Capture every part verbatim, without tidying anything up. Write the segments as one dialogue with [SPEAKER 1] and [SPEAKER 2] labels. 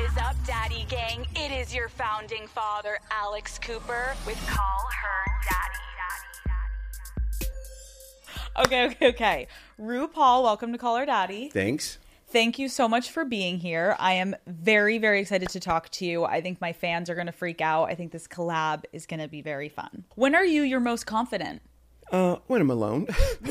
[SPEAKER 1] is up, Daddy Gang? It is your founding father, Alex Cooper, with Call Her Daddy.
[SPEAKER 2] Okay, okay, okay. RuPaul, welcome to Call Her Daddy.
[SPEAKER 3] Thanks.
[SPEAKER 2] Thank you so much for being here. I am very, very excited to talk to you. I think my fans are going to freak out. I think this collab is going to be very fun. When are you your most confident?
[SPEAKER 3] Uh, when I'm alone.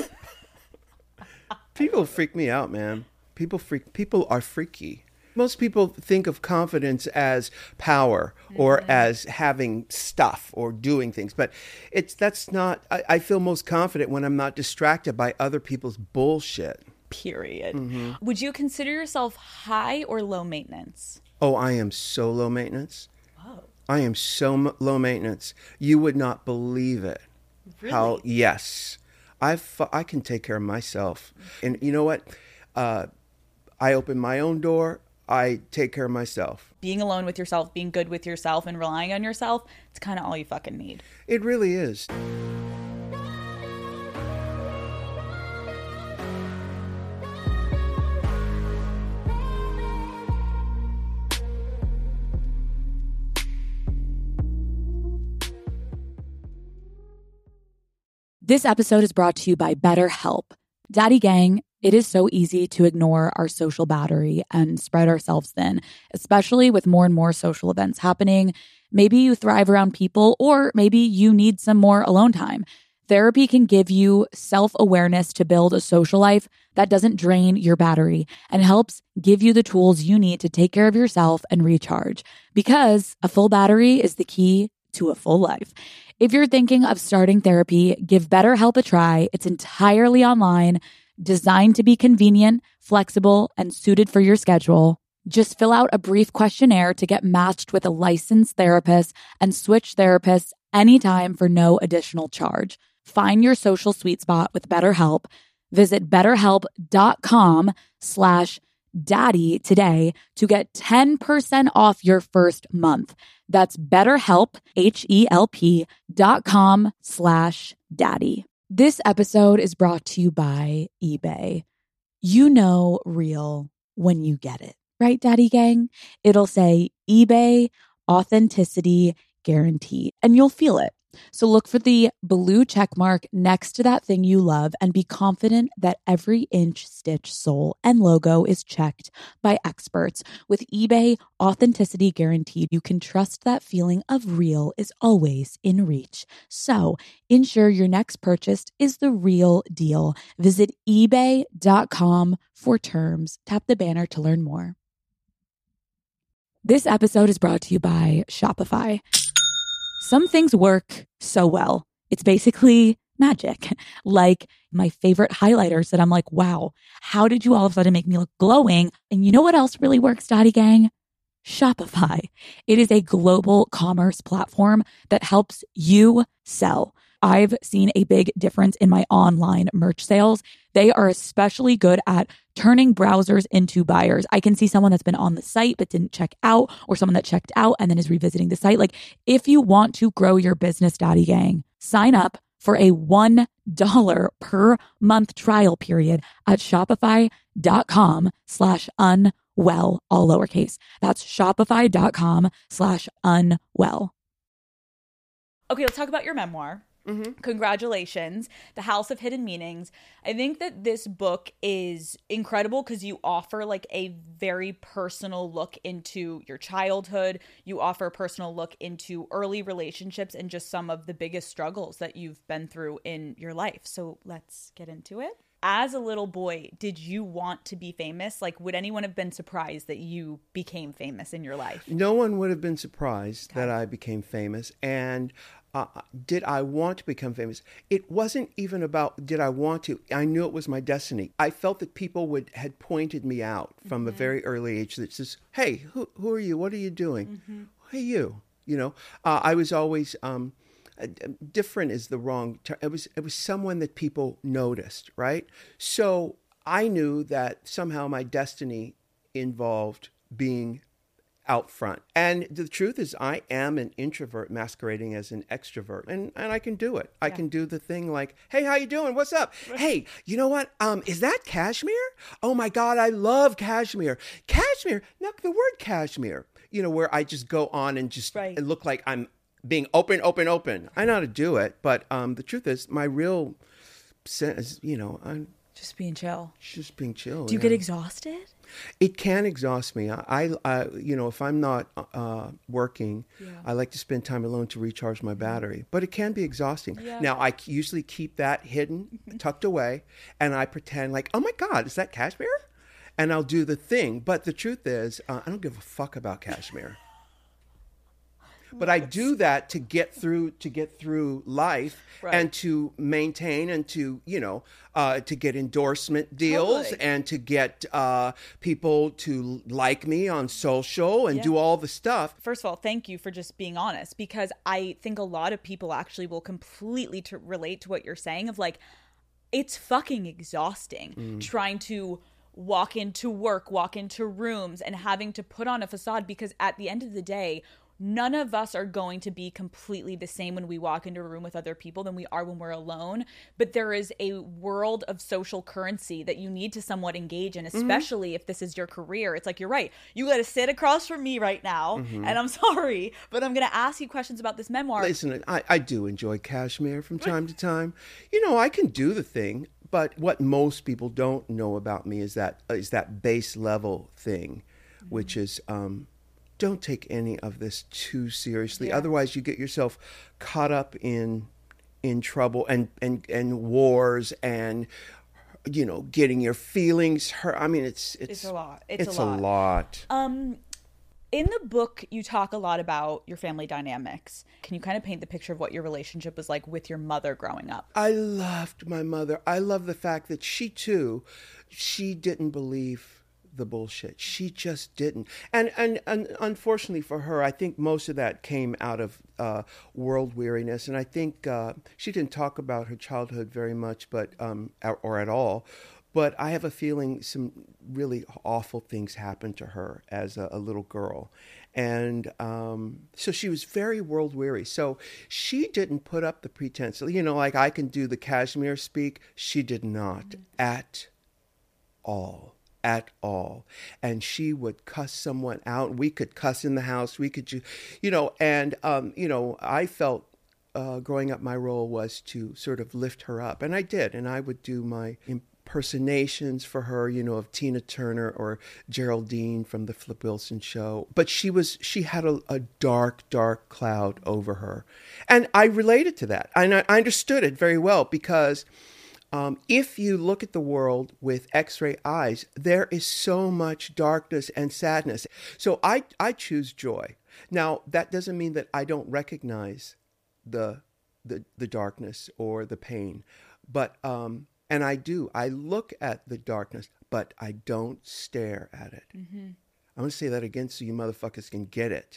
[SPEAKER 3] People freak me out, man. People freak. People are freaky. Most people think of confidence as power or mm-hmm. as having stuff or doing things, but it's that's not. I, I feel most confident when I'm not distracted by other people's bullshit.
[SPEAKER 2] Period.
[SPEAKER 3] Mm-hmm.
[SPEAKER 2] Would you consider yourself high or low maintenance?
[SPEAKER 3] Oh, I am so low maintenance.
[SPEAKER 2] Whoa.
[SPEAKER 3] I am so m- low maintenance. You would not believe it.
[SPEAKER 2] Really?
[SPEAKER 3] How? Yes. I I can take care of myself. And you know what? Uh, I open my own door. I take care of myself.
[SPEAKER 2] Being alone with yourself, being good with yourself, and relying on yourself, it's kind of all you fucking need.
[SPEAKER 3] It really is.
[SPEAKER 4] This episode is brought to you by BetterHelp. Daddy Gang, it is so easy to ignore our social battery and spread ourselves thin, especially with more and more social events happening. Maybe you thrive around people, or maybe you need some more alone time. Therapy can give you self-awareness to build a social life that doesn't drain your battery and helps give you the tools you need to take care of yourself and recharge. Because a full battery is the key to a full life. If you're thinking of starting therapy, give BetterHelp a try. It's entirely online, designed to be convenient, flexible, and suited for your schedule. Just fill out a brief questionnaire to get matched with a licensed therapist and switch therapists anytime for no additional charge. Find your social sweet spot with BetterHelp. Visit betterhelp.com slash daddy today to get ten percent off your first month. That's BetterHelp, H-E-L-P dot com slash daddy. This episode is brought to you by eBay. You know real when you get it, right, Daddy Gang? It'll say eBay Authenticity Guaranteed, and you'll feel it. So look for the blue check mark next to that thing you love and be confident that every inch, stitch, sole, and logo is checked by experts. With eBay Authenticity Guaranteed, you can trust that feeling of real is always in reach. So ensure your next purchase is the real deal. Visit ebay dot com for terms. Tap the banner to learn more. This episode is brought to you by Shopify. Some things work so well. It's basically magic. Like my favorite highlighters that I'm like, wow, how did you all of a sudden make me look glowing? And you know what else really works, Daddy Gang? Shopify. It is a global commerce platform that helps you sell. I've seen a big difference in my online merch sales. They are especially good at turning browsers into buyers. I can see someone that's been on the site but didn't check out, or someone that checked out and then is revisiting the site. Like, if you want to grow your business, Daddy Gang, sign up for a one dollar per month trial period at shopify.com slash unwell, all lowercase. That's shopify.com slash unwell.
[SPEAKER 2] Okay, let's talk about your memoir. Mm-hmm. Congratulations. The House of Hidden Meanings. I think that this book is incredible because you offer like a very personal look into your childhood. You offer a personal look into early relationships and just some of the biggest struggles that you've been through in your life. So let's get into it. As a little boy, did you want to be famous? Like, would anyone have been surprised that you became famous in your life?
[SPEAKER 3] No one would have been surprised
[SPEAKER 2] Okay.
[SPEAKER 3] that I became famous. And uh, did I want to become famous? It wasn't even about did I want to. I knew it was my destiny. I felt that people would had pointed me out from mm-hmm. a very early age that says, hey, who, who are you? What are you doing? Mm-hmm. Hey, you. You know, uh, I was always... Um, different is the wrong term. It was, it was someone that people noticed, right? So I knew that somehow my destiny involved being out front. And the truth is I am an introvert masquerading as an extrovert, and, and I can do it. I yeah. can do the thing like, hey, how you doing? What's up? Hey, you know what? Um, is that cashmere? Oh my God, I love cashmere. Cashmere cashmere. Now, the word cashmere, you know, where I just go on and just
[SPEAKER 2] Right.
[SPEAKER 3] look like I'm being open, open, open. I know how to do it, but um, the truth is, my real sense, you know, I'm
[SPEAKER 2] Just being chill.
[SPEAKER 3] just being chill.
[SPEAKER 2] Do you
[SPEAKER 3] yeah.
[SPEAKER 2] get exhausted?
[SPEAKER 3] It can exhaust me. I, I, I you know, if I'm not uh, working,
[SPEAKER 2] Yeah.
[SPEAKER 3] I like to spend time alone to recharge my battery. But it can be exhausting.
[SPEAKER 2] Yeah.
[SPEAKER 3] Now, I usually keep that hidden, tucked away, and I pretend like, oh my God, is that cashmere? And I'll do the thing. But the truth is, uh, I don't give a fuck about cashmere. But I do that to get through to get through life
[SPEAKER 2] Right.
[SPEAKER 3] and to maintain and to, you know, uh, to get endorsement deals
[SPEAKER 2] Totally.
[SPEAKER 3] and to get uh, people to like me on social and
[SPEAKER 2] Yeah.
[SPEAKER 3] do all the stuff.
[SPEAKER 2] First of all, thank you for just being honest, because I think a lot of people actually will completely to relate to what you're saying of like, it's fucking exhausting
[SPEAKER 3] Mm.
[SPEAKER 2] trying to walk into work, walk into rooms and having to put on a facade, because at the end of the day, none of us are going to be completely the same when we walk into a room with other people than we are when we're alone. But there is a world of social currency that you need to somewhat engage in, especially if this is your career. It's like, you're right. You got to sit across from me right now. And I'm sorry, but I'm going to ask you questions about this memoir.
[SPEAKER 3] Listen, I, I do enjoy cashmere from time to time. You know, I can do the thing, but what most people don't know about me is that is that base level thing, which is um, don't take any of this too seriously.
[SPEAKER 2] Yeah.
[SPEAKER 3] Otherwise, you get yourself caught up in in trouble and and and wars and you know getting your feelings hurt. I mean, it's it's,
[SPEAKER 2] It's a lot. It's a
[SPEAKER 3] It's,
[SPEAKER 2] lot.
[SPEAKER 3] a lot.
[SPEAKER 2] Um, in the book, you talk a lot about your family dynamics. Can you kind of paint the picture of what your relationship was like with your mother growing up?
[SPEAKER 3] I loved my mother. I love the fact that she too, she didn't believe the bullshit. She just didn't. And and, and unfortunately for her, I think most of that came out of uh, world weariness. And I think uh, she didn't talk about her childhood very much, but um, or, or at all. But I have a feeling some really awful things happened to her as a, a little girl. And um, so she was very world weary. So she didn't put up the pretense. You know, like I can do the cashmere speak. She did not at all. At all. And she would cuss someone out. We could cuss in the house. We could, you know, and, um, you know, I felt uh, growing up, my role was to sort of lift her up. And I did. And I would do my impersonations for her, you know, of Tina Turner or Geraldine from the Flip Wilson show. But she was, she had a, a dark, dark cloud over her. And I related to that. And I, I understood it very well because Um, if you look at the world with X-ray eyes, there is so much darkness and sadness. So I, I choose joy. Now, that doesn't mean that I don't recognize the the, the darkness or the pain, but um, and I do. I look at the darkness, but I don't stare at it. Mm-hmm. I'm going to say that again so you motherfuckers can get it.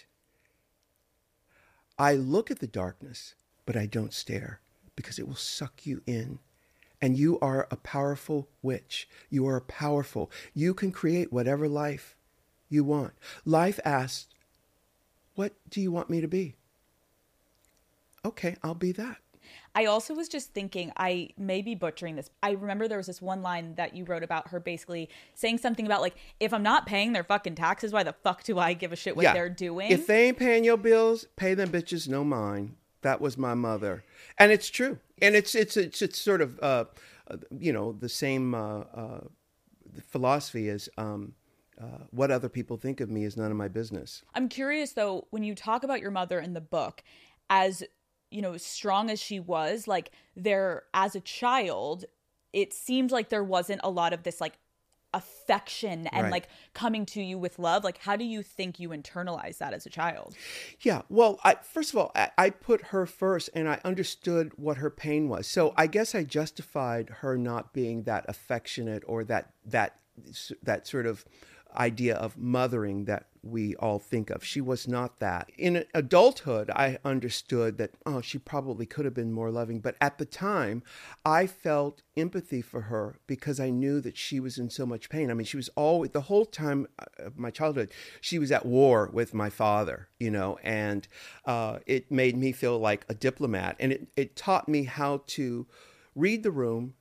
[SPEAKER 3] I look at the darkness, but I don't stare because it will suck you in. And you are a powerful witch. You are powerful. You can create whatever life you want. Life asks, what do you want me to be? Okay, I'll be that.
[SPEAKER 2] I also was just thinking, I may be butchering this. I remember there was this one line that you wrote about her basically saying something about like, if I'm not paying their fucking taxes, why the fuck do I give a shit what
[SPEAKER 3] Yeah.
[SPEAKER 2] they're doing?
[SPEAKER 3] If they ain't paying your bills, pay them bitches no mind. That was my mother. And it's true. And it's it's it's, it's sort of, uh, uh, you know, the same uh, uh, philosophy as um, uh, what other people think of me is none of my business.
[SPEAKER 2] I'm curious though, when you talk about your mother in the book, as you know, as strong as she was, like there as a child, it seemed like there wasn't a lot of this like affection and
[SPEAKER 3] Right.
[SPEAKER 2] like coming to you with love. Like, how do you think you internalize that as a child?
[SPEAKER 3] Yeah, well, I, first of all, I, I put her first and I understood what her pain was. So I guess I justified her not being that affectionate or that that that sort of idea of mothering that we all think of. She was not that. In adulthood, I understood that, oh, she probably could have been more loving. But at the time, I felt empathy for her because I knew that she was in so much pain. I mean, she was always, the whole time of my childhood, she was at war with my father, you know, and uh, it made me feel like a diplomat. And it, it taught me how to read the room,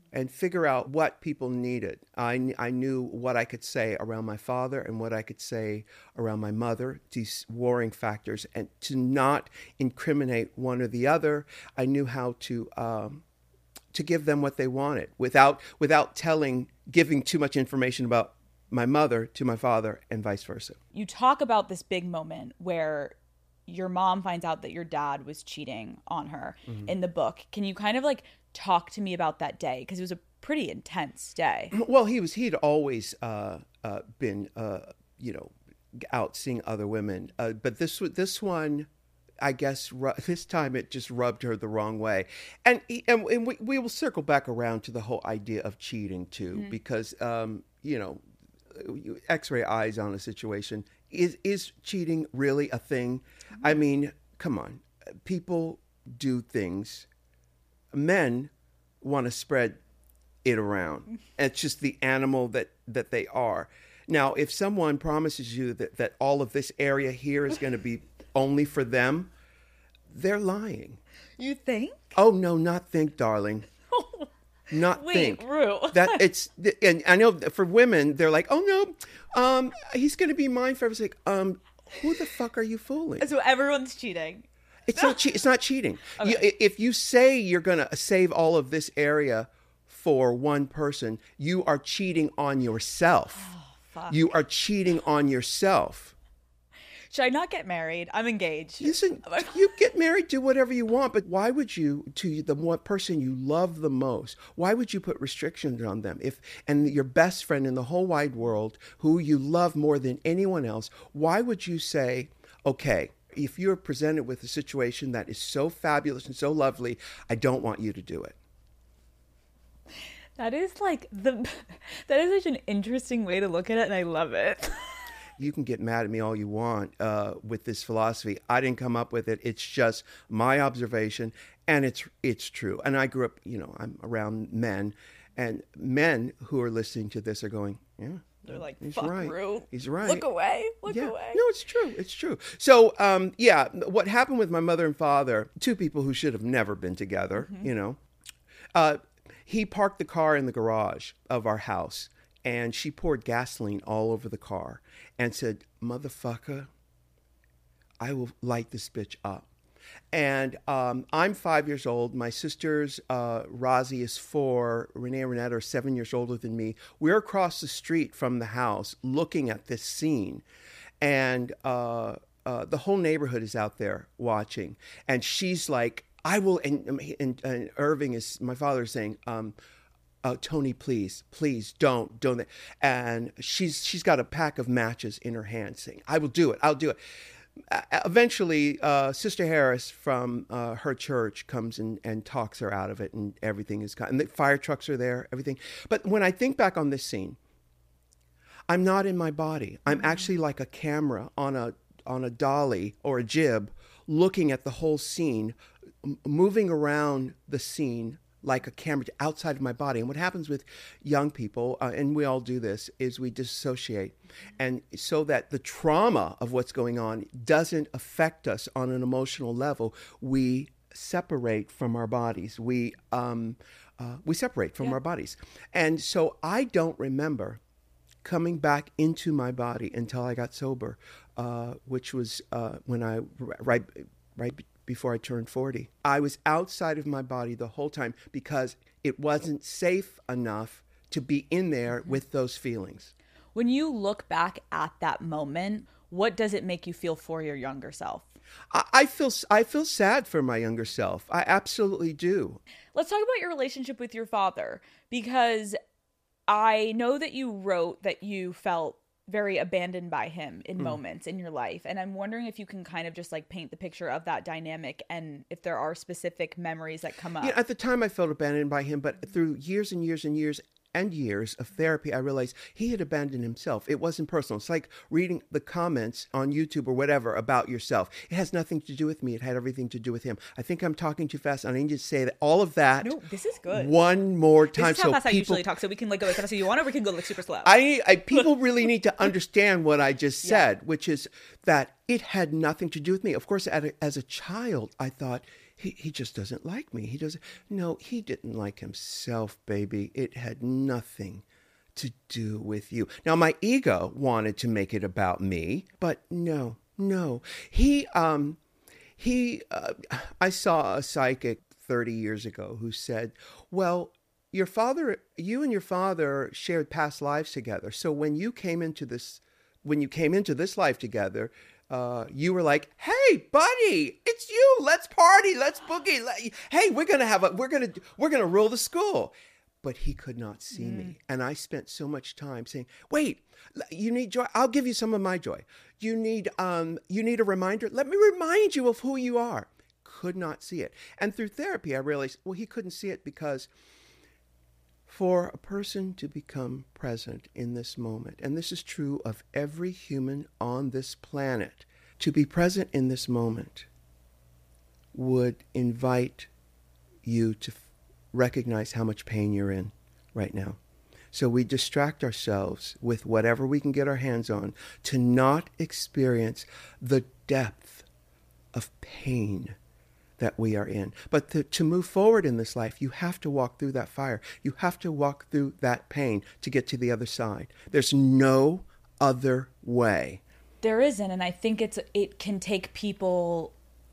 [SPEAKER 3] and figure out what people needed. I, I knew what I could say around my father and what I could say around my mother, these warring factors, and to not incriminate one or the other. I knew how to um, to give them what they wanted without without telling, giving too much information about my mother to my father and vice versa.
[SPEAKER 2] You talk about this big moment where your mom finds out that your dad was cheating on her mm-hmm. in the book. Can you kind of like talk to me about that day? Because it was a pretty intense day.
[SPEAKER 3] Well, he was, he'd always uh, uh, been, uh, you know, out seeing other women. Uh, but this, this one, I guess ru- this time it just rubbed her the wrong way. And, he, and, and we, we will circle back around to the whole idea of cheating too, mm-hmm. because, um, you know, X-ray eyes on a situation. Is, is cheating really a thing? Mm-hmm. I mean, come on. People do things. Men want to spread it around. It's just the animal that, that they are. Now, if someone promises you that, that all of this area here is going to be only for them, they're lying.
[SPEAKER 2] You think?
[SPEAKER 3] Oh, no, not think, darling. Not
[SPEAKER 2] Wait,
[SPEAKER 3] think.
[SPEAKER 2] Rue.
[SPEAKER 3] That it's, and I know for women, they're like, oh, no, um, he's going to be mine forever. It's like, um, who the fuck are you fooling?
[SPEAKER 2] So everyone's cheating.
[SPEAKER 3] It's not che- It's not cheating.
[SPEAKER 2] Okay.
[SPEAKER 3] You, if you say you're going to save all of this area for one person, you are cheating on yourself.
[SPEAKER 2] Oh, fuck.
[SPEAKER 3] You are cheating on yourself.
[SPEAKER 2] Should I not get married? I'm engaged.
[SPEAKER 3] Listen, you get married, do whatever you want, but why would you, to the one person you love the most, why would you put restrictions on them? If and your best friend in the whole wide world, who you love more than anyone else, why would you say, okay, if you're presented with a situation that is so fabulous and so lovely, I don't want you to do it?
[SPEAKER 2] That is like the, that is such an interesting way to look at it, and I love it.
[SPEAKER 3] You can get mad at me all you want uh, with this philosophy. I didn't come up with it. It's just my observation, and it's it's true. And I grew up, you know, I'm around men, and men who are listening to this are going, yeah.
[SPEAKER 2] They're like,
[SPEAKER 3] he's
[SPEAKER 2] fuck,
[SPEAKER 3] right.
[SPEAKER 2] Rue.
[SPEAKER 3] He's right.
[SPEAKER 2] Look away. Look
[SPEAKER 3] yeah.
[SPEAKER 2] away.
[SPEAKER 3] No, it's true. It's true. So, um, yeah, what happened with my mother and father, two people who should have never been together, mm-hmm. you know, uh, he parked the car in the garage of our house, and she poured gasoline all over the car and said, motherfucker, I will light this bitch up. And um, I'm five years old. My sisters, uh, Rosie is four. Renee and Renetta are seven years older than me. We're across the street from the house looking at this scene. And uh, uh, the whole neighborhood is out there watching. And she's like, I will, and, and, and Irving is, my father is saying, um, Uh, Tony, please, please don't, don't. And she's she's got a pack of matches in her hand saying, I will do it, I'll do it. Uh, eventually, uh, Sister Harris from uh, her church comes in and talks her out of it, and everything is gone. And the fire trucks are there, everything. But when I think back on this scene, I'm not in my body. I'm actually like a camera on a on a dolly or a jib looking at the whole scene, m- moving around the scene like a camera outside of my body. And what happens with young people, uh, and we all do this, is we dissociate. And so that the trauma of what's going on doesn't affect us on an emotional level, we separate from our bodies. We um, uh, we separate from
[SPEAKER 2] yeah.
[SPEAKER 3] our bodies. And so I don't remember coming back into my body until I got sober, uh, which was uh, when I, right, right before I turned forty. I was outside of my body the whole time because it wasn't safe enough to be in there with those feelings.
[SPEAKER 2] When you look back at that moment, what does it make you feel for your younger self?
[SPEAKER 3] I, I feel I feel sad for my younger self. I absolutely do.
[SPEAKER 2] Let's talk about your relationship with your father, because I know that you wrote that you felt very abandoned by him in mm. moments in your life. And I'm wondering if you can kind of just like paint the picture of that dynamic and if there are specific memories that come up.
[SPEAKER 3] Yeah, at the time I felt abandoned by him, but through years and years and years and years of therapy, I realized he had abandoned himself. It wasn't personal. It's like reading the comments on YouTube or whatever about yourself. It has nothing to do with me. It had everything to do with him. I think I'm talking too fast. I need to say that all of that.
[SPEAKER 2] No, this is good.
[SPEAKER 3] One more time.
[SPEAKER 2] This is how
[SPEAKER 3] so
[SPEAKER 2] fast
[SPEAKER 3] people,
[SPEAKER 2] I usually talk, so we can like go as fast as you want, or we can go like super slow.
[SPEAKER 3] I, I people really need to understand what I just said, yeah. which is that it had nothing to do with me. Of course, as a, as a child, I thought, he, he just doesn't like me. He doesn't. No, he didn't like himself, baby. It had nothing to do with you. Now, my ego wanted to make it about me, but no, no. He, um, he, uh, I saw a psychic thirty years ago who said, well, your father, you and your father shared past lives together. So when you came into this, when you came into this life together, uh, you were like, hey, buddy, it's you. Let's party. Let's boogie. Let, hey, we're going to have a, we're going to, we're going to rule the school. But he could not see mm. me. And I spent so much time saying, wait, you need joy. I'll give you some of my joy. You need, um, you need a reminder. Let me remind you of who you are. Could not see it. And through therapy, I realized, well, he couldn't see it because for a person to become present in this moment, and this is true of every human on this planet, to be present in this moment would invite you to recognize how much pain you're in right now. So we distract ourselves with whatever we can get our hands on to not experience the depth of pain that we are in. But to, to move forward in this life, you have to walk through that fire. You have to walk through that pain to get to the other side. There's no other way.
[SPEAKER 2] There isn't, and I think it's it can take people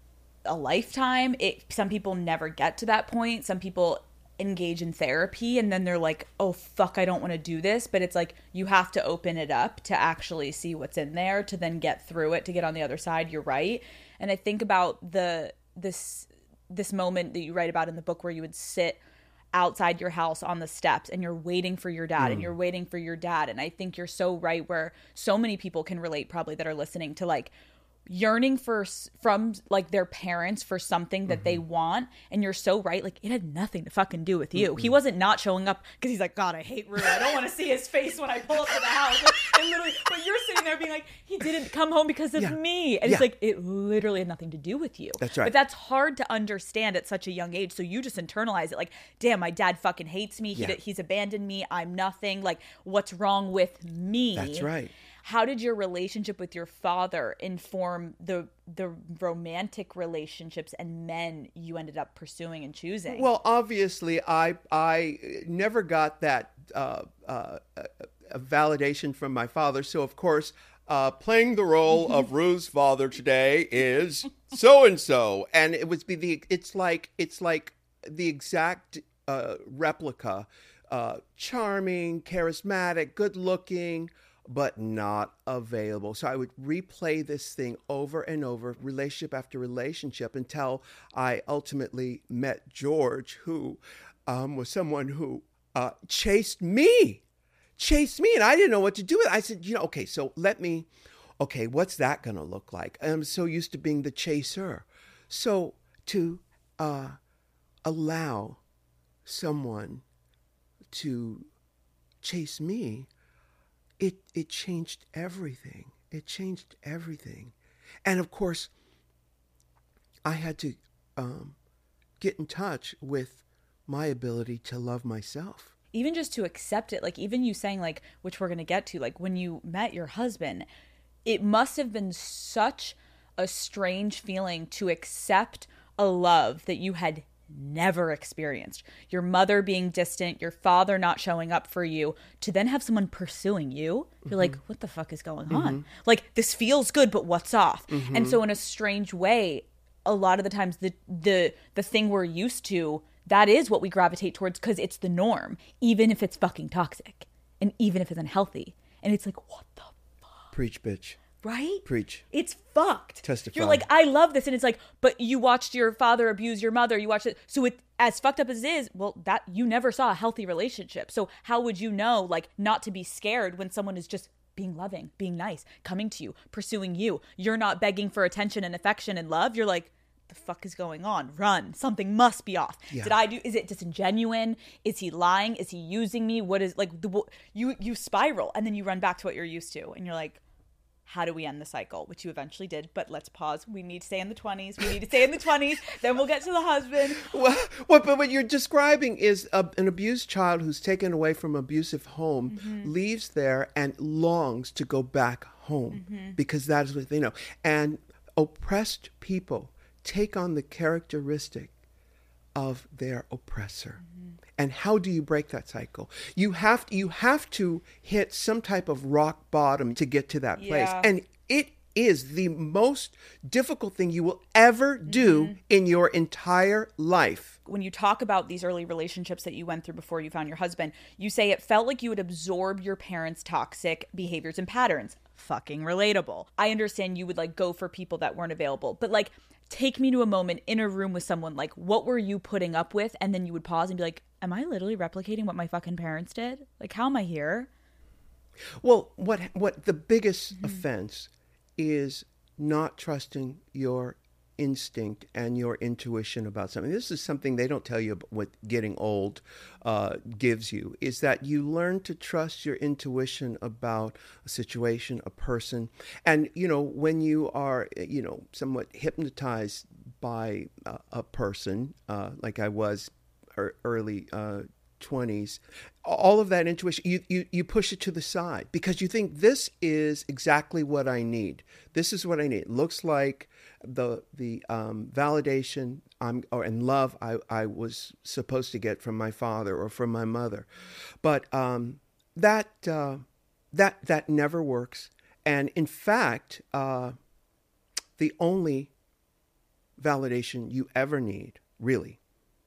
[SPEAKER 2] a lifetime. It some people never get to that point. Some people engage in therapy and then they're like, oh fuck, I don't want to do this. But it's like you have to open it up to actually see what's in there to then get through it, to get on the other side. You're right. And I think about the this this moment that you write about in the book where you would sit outside your house on the steps and you're waiting for your dad mm. and you're waiting for your dad. And I think you're so right, where so many people can relate probably that are listening to like yearning for from like their parents for something that mm-hmm. they want. And you're so right, like it had nothing to fucking do with you. Mm-hmm. He wasn't not showing up because he's like, God, I hate Rue. I don't want to see his face when I pull up to the house. Like, and literally, but you're sitting there being like, he didn't come home because of yeah. me. And yeah. it's like, it literally had nothing to do with you.
[SPEAKER 3] That's right.
[SPEAKER 2] But that's hard to understand at such a young age. So you just internalize it like, damn, my dad fucking hates me. He yeah. d- he's abandoned me. I'm nothing. Like, what's wrong with me?
[SPEAKER 3] That's right.
[SPEAKER 2] How did your relationship with your father inform the the romantic relationships and men you ended up pursuing and choosing?
[SPEAKER 3] Well, obviously, I I never got that uh, uh, validation from my father. So, of course, uh, playing the role of Rue's father today is so and so, and it was be the it's like it's like the exact uh, replica, uh, charming, charismatic, good looking, but not available. So I would replay this thing over and over, relationship after relationship, until I ultimately met George, who um, was someone who uh, chased me, chased me, and I didn't know what to do with it. I said, you know, okay, so let me, okay, what's that going to look like? I'm so used to being the chaser. So to uh, allow someone to chase me, It it changed everything. It changed everything. And of course, I had to um, get in touch with my ability to love myself.
[SPEAKER 2] Even just to accept it, like even you saying like, which we're going to get to, like when you met your husband, it must have been such a strange feeling to accept a love that you had never experienced. Your mother being distant, your father not showing up for you, to then have someone pursuing you. You're mm-hmm. like, what the fuck is going on? Mm-hmm. Like, this feels good, but what's off? Mm-hmm. And so in a strange way, a lot of the times the the the thing we're used to, that is what we gravitate towards because it's the norm, even if it's fucking toxic and even if it's unhealthy. And it's like, what the fuck?
[SPEAKER 3] Preach, bitch.
[SPEAKER 2] Right?
[SPEAKER 3] Preach.
[SPEAKER 2] It's fucked.
[SPEAKER 3] Testify.
[SPEAKER 2] You're like, I love this. And it's like, but you watched your father abuse your mother. You watched it. So it, as fucked up as it is, well, that you never saw a healthy relationship. So how would you know, like, not to be scared when someone is just being loving, being nice, coming to you, pursuing you? You're not begging for attention and affection and love. You're like, the fuck is going on? Run. Something must be off. Yeah. Did I do, is it disingenuine? Is he lying? Is he using me? What is, like, the, you, you spiral and then you run back to what you're used to. And you're like, how do we end the cycle? Which you eventually did, but let's pause. We need to stay in the twenties. We need to stay in the twenties. Then we'll get to the husband.
[SPEAKER 3] Well, what, but what you're describing is a, an abused child who's taken away from an abusive home, mm-hmm. leaves there and longs to go back home mm-hmm. because that is what they know. And oppressed people take on the characteristic of their oppressor. Mm-hmm. And how do you break that cycle? You have to, you have to hit some type of rock bottom to get to that place.
[SPEAKER 2] Yeah.
[SPEAKER 3] And it is the most difficult thing you will ever do mm-hmm. in your entire life.
[SPEAKER 2] When you talk about these early relationships that you went through before you found your husband, you say it felt like you would absorb your parents' toxic behaviors and patterns. Fucking relatable. I understand you would like go for people that weren't available, but like take me to a moment in a room with someone, like what were you putting up with? And then you would pause and be like, am I literally replicating what my fucking parents did? Like, how am I here?
[SPEAKER 3] Well, what what the biggest mm-hmm. offense is not trusting your instinct and your intuition about something. This is something they don't tell you about what getting old uh, gives you, is that you learn to trust your intuition about a situation, a person. And, you know, when you are, you know, somewhat hypnotized by uh, a person, uh, like I was er- early uh twenties, all of that intuition, you, you you push it to the side because you think this is exactly what I need. This is what I need. It looks like the the um, validation I'm or and love I, I was supposed to get from my father or from my mother, but um, that uh, that that never works. And in fact, uh, the only validation you ever need really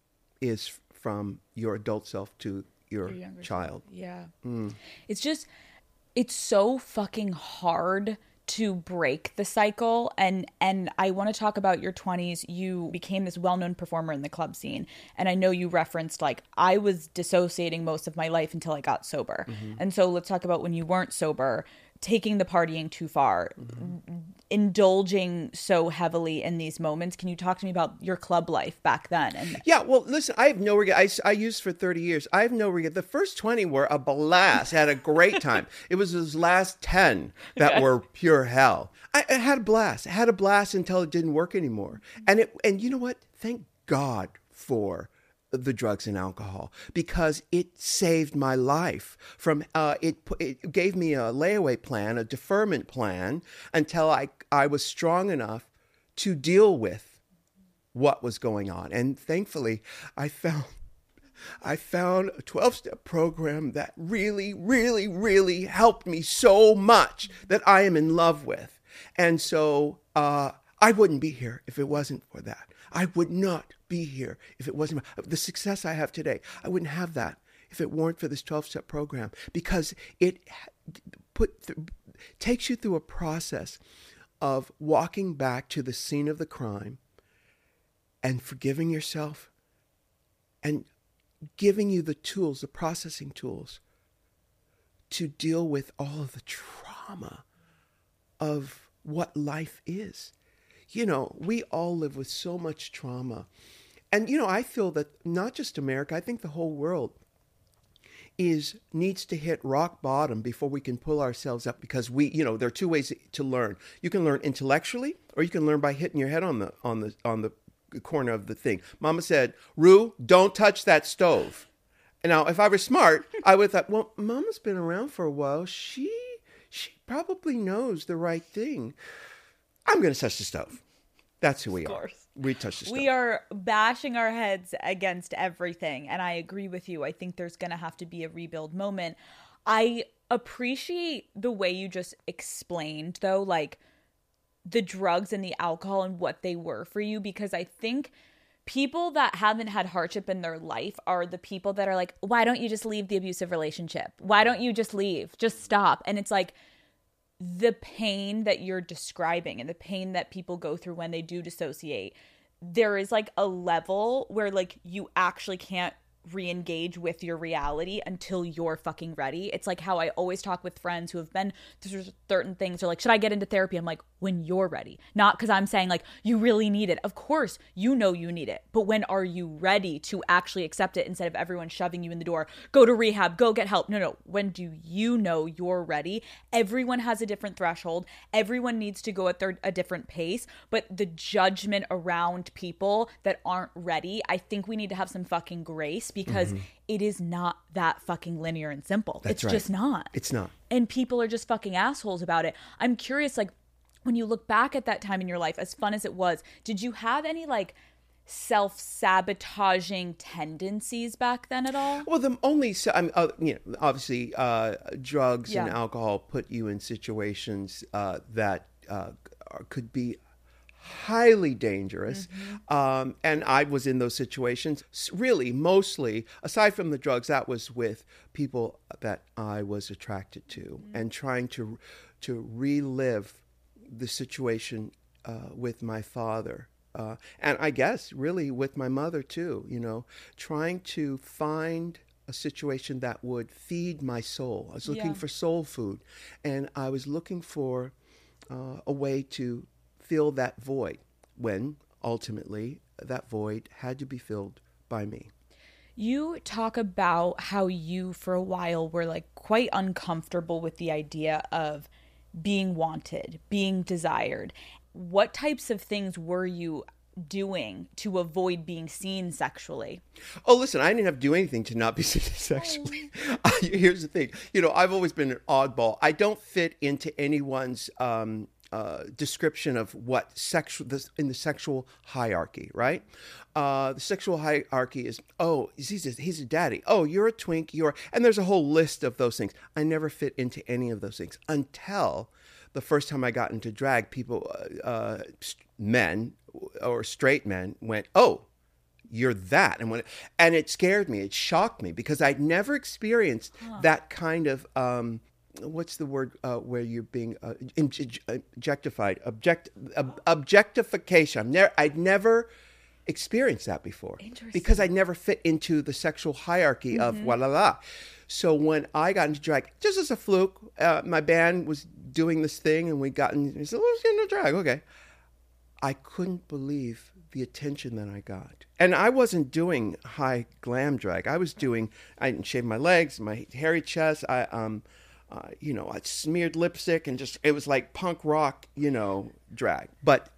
[SPEAKER 3] is from your adult self to your, your child.
[SPEAKER 2] Self. Yeah.
[SPEAKER 3] Mm.
[SPEAKER 2] It's just, it's so fucking hard to break the cycle. And, and I want to talk about your twenties. You became this well-known performer in the club scene. And I know you referenced like, I was dissociating most of my life until I got sober. Mm-hmm. And so let's talk about when you weren't sober, taking the partying too far, mm-hmm. indulging so heavily in these moments. Can you talk to me about your club life back then? And
[SPEAKER 3] yeah, well, listen, I have no regret. I, I used for thirty years. I have no regret. The first twenty were a blast. I had a great time. It was those last ten that okay. were pure hell. I, I had a blast. I had a blast until it didn't work anymore. And it, and you know what? Thank God for the drugs and alcohol, because it saved my life from, uh, it, it gave me a layaway plan, a deferment plan until I, I was strong enough to deal with what was going on. And thankfully I found, I found a twelve-step program that really, really, really helped me so much that I am in love with. And so, uh, I wouldn't be here if it wasn't for that. I would not be here if it wasn't the success I have today. I wouldn't have that if it weren't for this twelve-step program, because it put th- takes you through a process of walking back to the scene of the crime and forgiving yourself and giving you the tools, the processing tools to deal with all of the trauma of what life is. You know, we all live with so much trauma. And, you know, I feel that not just America, I think the whole world is needs to hit rock bottom before we can pull ourselves up, because we, you know, there are two ways to learn. You can learn intellectually, or you can learn by hitting your head on the on the on the corner of the thing. Mama said, "Rue, don't touch that stove." And now, if I were smart, I would have thought, well, Mama's been around for a while. She she probably knows the right thing. I'm going to touch the stove. That's who we
[SPEAKER 2] of
[SPEAKER 3] are.
[SPEAKER 2] Course.
[SPEAKER 3] We touch the stove.
[SPEAKER 2] We are bashing our heads against everything. And I agree with you. I think there's going to have to be a rebuild moment. I appreciate the way you just explained, though, like the drugs and the alcohol and what they were for you, because I think people that haven't had hardship in their life are the people that are like, why don't you just leave the abusive relationship? Why don't you just leave? Just stop. And it's like, the pain that you're describing and the pain that people go through when they do dissociate, there is like a level where like you actually can't re-engage with your reality until you're fucking ready. It's like how I always talk with friends who have been through certain things. They're like, should I get into therapy? I'm like, when you're ready. Not because I'm saying like, you really need it. Of course, you know you need it. But when are you ready to actually accept it instead of everyone shoving you in the door? Go to rehab, go get help. No, no. When do you know you're ready? Everyone has a different threshold. Everyone needs to go at their, a different pace. But the judgment around people that aren't ready, I think we need to have some fucking grace, because mm-hmm. it is not that fucking linear and simple.
[SPEAKER 3] That's
[SPEAKER 2] it's
[SPEAKER 3] right.
[SPEAKER 2] just not.
[SPEAKER 3] It's not.
[SPEAKER 2] And people are just fucking assholes about it. I'm curious, like, When you look back at that time in your life, as fun as it was, did you have any like self-sabotaging tendencies back then at all?
[SPEAKER 3] Well, the only, I mean, uh, you know, obviously uh, drugs
[SPEAKER 2] Yeah.
[SPEAKER 3] and alcohol put you in situations uh, that uh, could be highly dangerous. Mm-hmm. Um, and I was in those situations, really, mostly, aside from the drugs, that was with people that I was attracted to, mm-hmm. and trying to to relive the situation uh, with my father. Uh, and I guess really with my mother too, you know, trying to find a situation that would feed my soul. I was looking
[SPEAKER 2] Yeah.
[SPEAKER 3] for soul food, and I was looking for uh, a way to fill that void, when ultimately that void had to be filled by me.
[SPEAKER 2] You talk about how you, for a while, were like quite uncomfortable with the idea of being wanted, being desired. What types of things were you doing to avoid being seen sexually?
[SPEAKER 3] Oh, listen, I didn't have to do anything to not be seen sexually. Oh. Here's the thing. You know, I've always been an oddball. I don't fit into anyone's um, uh, description of what sexual, this, in the sexual hierarchy, right? Uh, the sexual hierarchy is, oh, he's a, he's a daddy. Oh, you're a twink. You're, and there's a whole list of those things. I never fit into any of those things until the first time I got into drag. People, uh, uh, men or straight men went, oh, you're that. And when, and it scared me. It shocked me because I'd never experienced huh. that kind of, um, what's the word uh, where you're being uh, objectified, object, ob- objectification. I'm never, I'd never experienced that before because I never fit into the sexual hierarchy mm-hmm. of la la la. So when I got into drag, just as a fluke, uh, my band was doing this thing and we got in, he said, let's get into drag. Okay. I couldn't believe the attention that I got. And I wasn't doing high glam drag. I was doing, I didn't shave my legs, my hairy chest. I, um, uh, you know, I smeared lipstick and just, it was like punk rock, you know, drag. But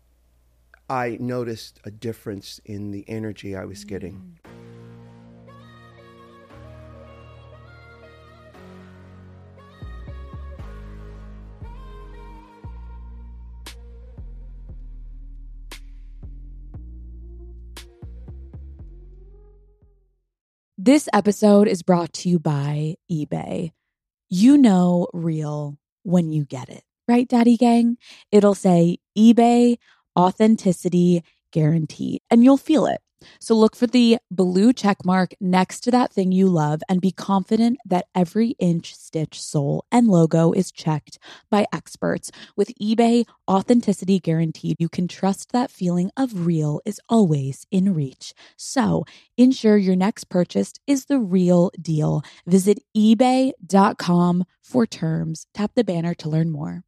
[SPEAKER 3] I noticed a difference in the energy I was getting.
[SPEAKER 4] This episode is brought to you by eBay. You know real when you get it, right, Daddy Gang? It'll say eBay Authenticity Guaranteed, and you'll feel it. So look for the blue check mark next to that thing you love and be confident that every inch, stitch, sole, and logo is checked by experts. With eBay Authenticity Guaranteed, you can trust that feeling of real is always in reach. So ensure your next purchase is the real deal. Visit ebay dot com for terms. Tap the banner to learn more.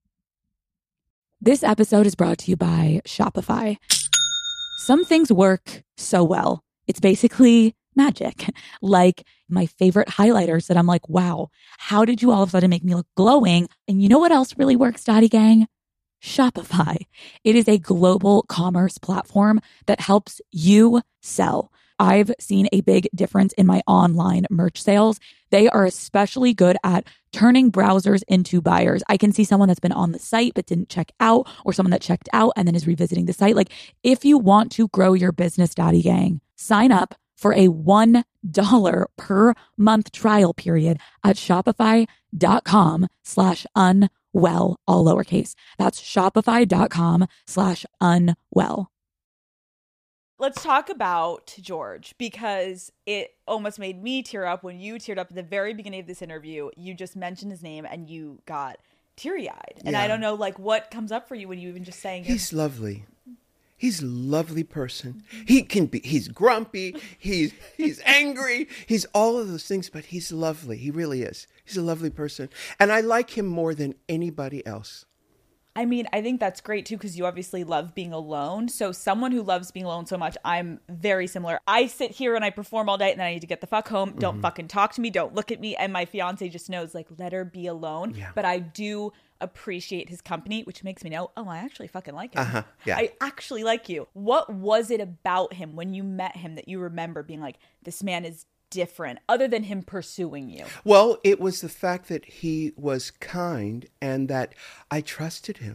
[SPEAKER 4] This episode is brought to you by Shopify. Some things work so well. It's basically magic. Like my favorite highlighters that I'm like, wow, how did you all of a sudden make me look glowing? And you know what else really works, Daddy Gang? Shopify. It is a global commerce platform that helps you sell. I've seen a big difference in my online merch sales. They are especially good at turning browsers into buyers. I can see someone that's been on the site but didn't check out, or someone that checked out and then is revisiting the site. Like, if you want to grow your business, Daddy Gang, sign up for a one dollar per month trial period at shopify.com slash unwell, all lowercase. That's shopify.com slash unwell.
[SPEAKER 2] Let's talk about George, because it almost made me tear up when you teared up at the very beginning of this interview. You just mentioned his name and you got teary-eyed. And
[SPEAKER 3] yeah.
[SPEAKER 2] I don't know, like, what comes up for you when you even just saying
[SPEAKER 3] He's your- lovely. He's a lovely person. He can be, he's grumpy, he's he's angry, he's all of those things, but he's lovely. He really is. He's a lovely person. And I like him more than anybody else.
[SPEAKER 2] I mean, I think that's great too, because you obviously love being alone. So someone who loves being alone so much, I'm very similar. I sit here and I perform all day and then I need to get the fuck home. Don't mm-hmm. fucking talk to me. Don't look at me. And my fiance just knows, like, let her be alone. Yeah. But I do appreciate his company, which makes me know, oh, I actually fucking like him.
[SPEAKER 3] Uh-huh. Yeah.
[SPEAKER 2] I actually like you. What was it about him when you met him that you remember being like, this man is different, other than him pursuing you?
[SPEAKER 3] Well, it was the fact that he was kind and that I trusted him.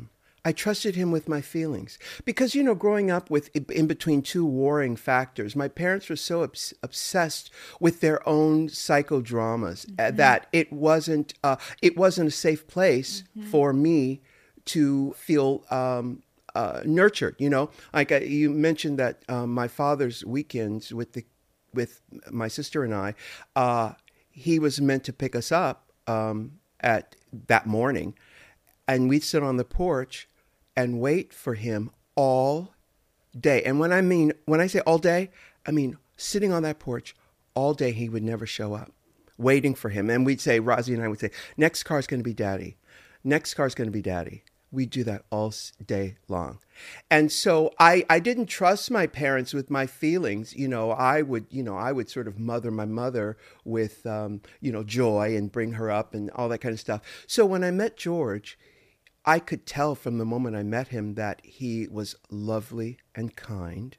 [SPEAKER 3] I trusted him with my feelings because, you know, growing up with in between two warring factors, my parents were so obs- obsessed with their own psychodramas mm-hmm. uh, that it wasn't uh, it wasn't a safe place mm-hmm. for me to feel um, uh, nurtured. You know, like uh, you mentioned that um, my father's weekends with the with my sister and I, uh, he was meant to pick us up um, at that morning, and we'd sit on the porch and wait for him all day. And when I mean, when I say all day, I mean sitting on that porch all day. He would never show up, waiting for him. And we'd say, Rosie and I would say, next car's going to be Daddy. Next car's going to be Daddy. We do that all day long. And so I, I didn't trust my parents with my feelings. You know, I would, you know, I would sort of mother my mother with, um, you know, joy and bring her up and all that kind of stuff. So when I met George, I could tell from the moment I met him that he was lovely and kind,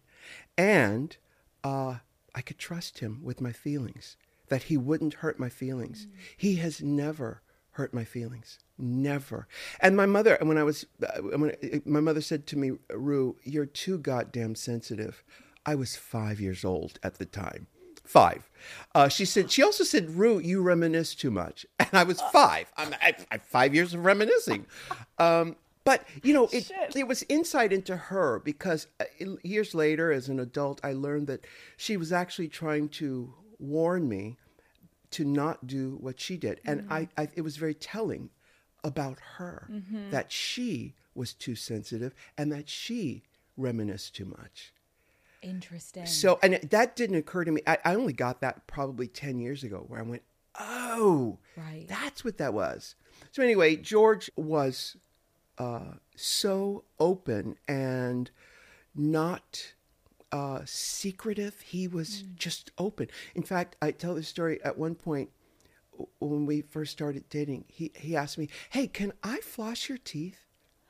[SPEAKER 3] and uh, I could trust him with my feelings, that he wouldn't hurt my feelings. Mm. He has never hurt my feelings, never. And my mother, when I was, uh, when my mother said to me, Rue, you're too goddamn sensitive. I was five years old at the time. Five. Uh, she said. She also said, "Rue, you reminisce too much." And I was five. I'm, I, I five years of reminiscing. Um, but you know, it Shit. it was insight into her because uh, years later, as an adult, I learned that she was actually trying to warn me to not do what she did, and mm-hmm. I, I, it was very telling about her mm-hmm. that she was too sensitive and that she reminisced too much.
[SPEAKER 2] Interesting.
[SPEAKER 3] So, and that didn't occur to me. I, I only got that probably ten years ago where I went, oh,
[SPEAKER 2] right.
[SPEAKER 3] That's what that was. So anyway, George was uh, so open and not uh, secretive. He was mm. just open. In fact, I tell this story at one point when we first started dating, he, he asked me, hey, can I floss your teeth?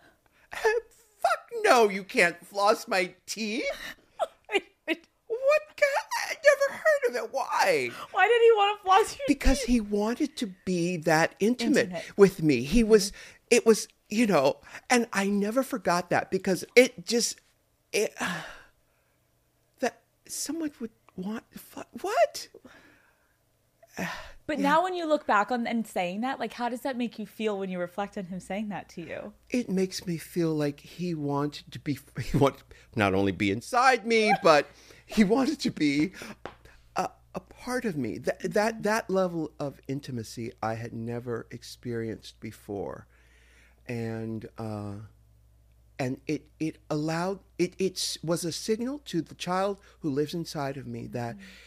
[SPEAKER 3] Fuck no, you can't floss my teeth. What kind? I never heard of it. Why?
[SPEAKER 2] Why did he want to floss your
[SPEAKER 3] Because
[SPEAKER 2] teeth?
[SPEAKER 3] he wanted to be that intimate,
[SPEAKER 2] intimate.
[SPEAKER 3] with me. He mm-hmm. was, it was, you know, and I never forgot that because it just, it, uh, that someone would want, what?
[SPEAKER 2] But yeah. Now when you look back on and saying that, like, how does that make you feel when you reflect on him saying that to you?
[SPEAKER 3] It makes me feel like he wanted to be, he wanted not only be inside me, but he wanted to be a, a part of me. That, that, that level of intimacy I had never experienced before. And, uh, and it, it allowed, it, it was a signal to the child who lives inside of me that mm-hmm.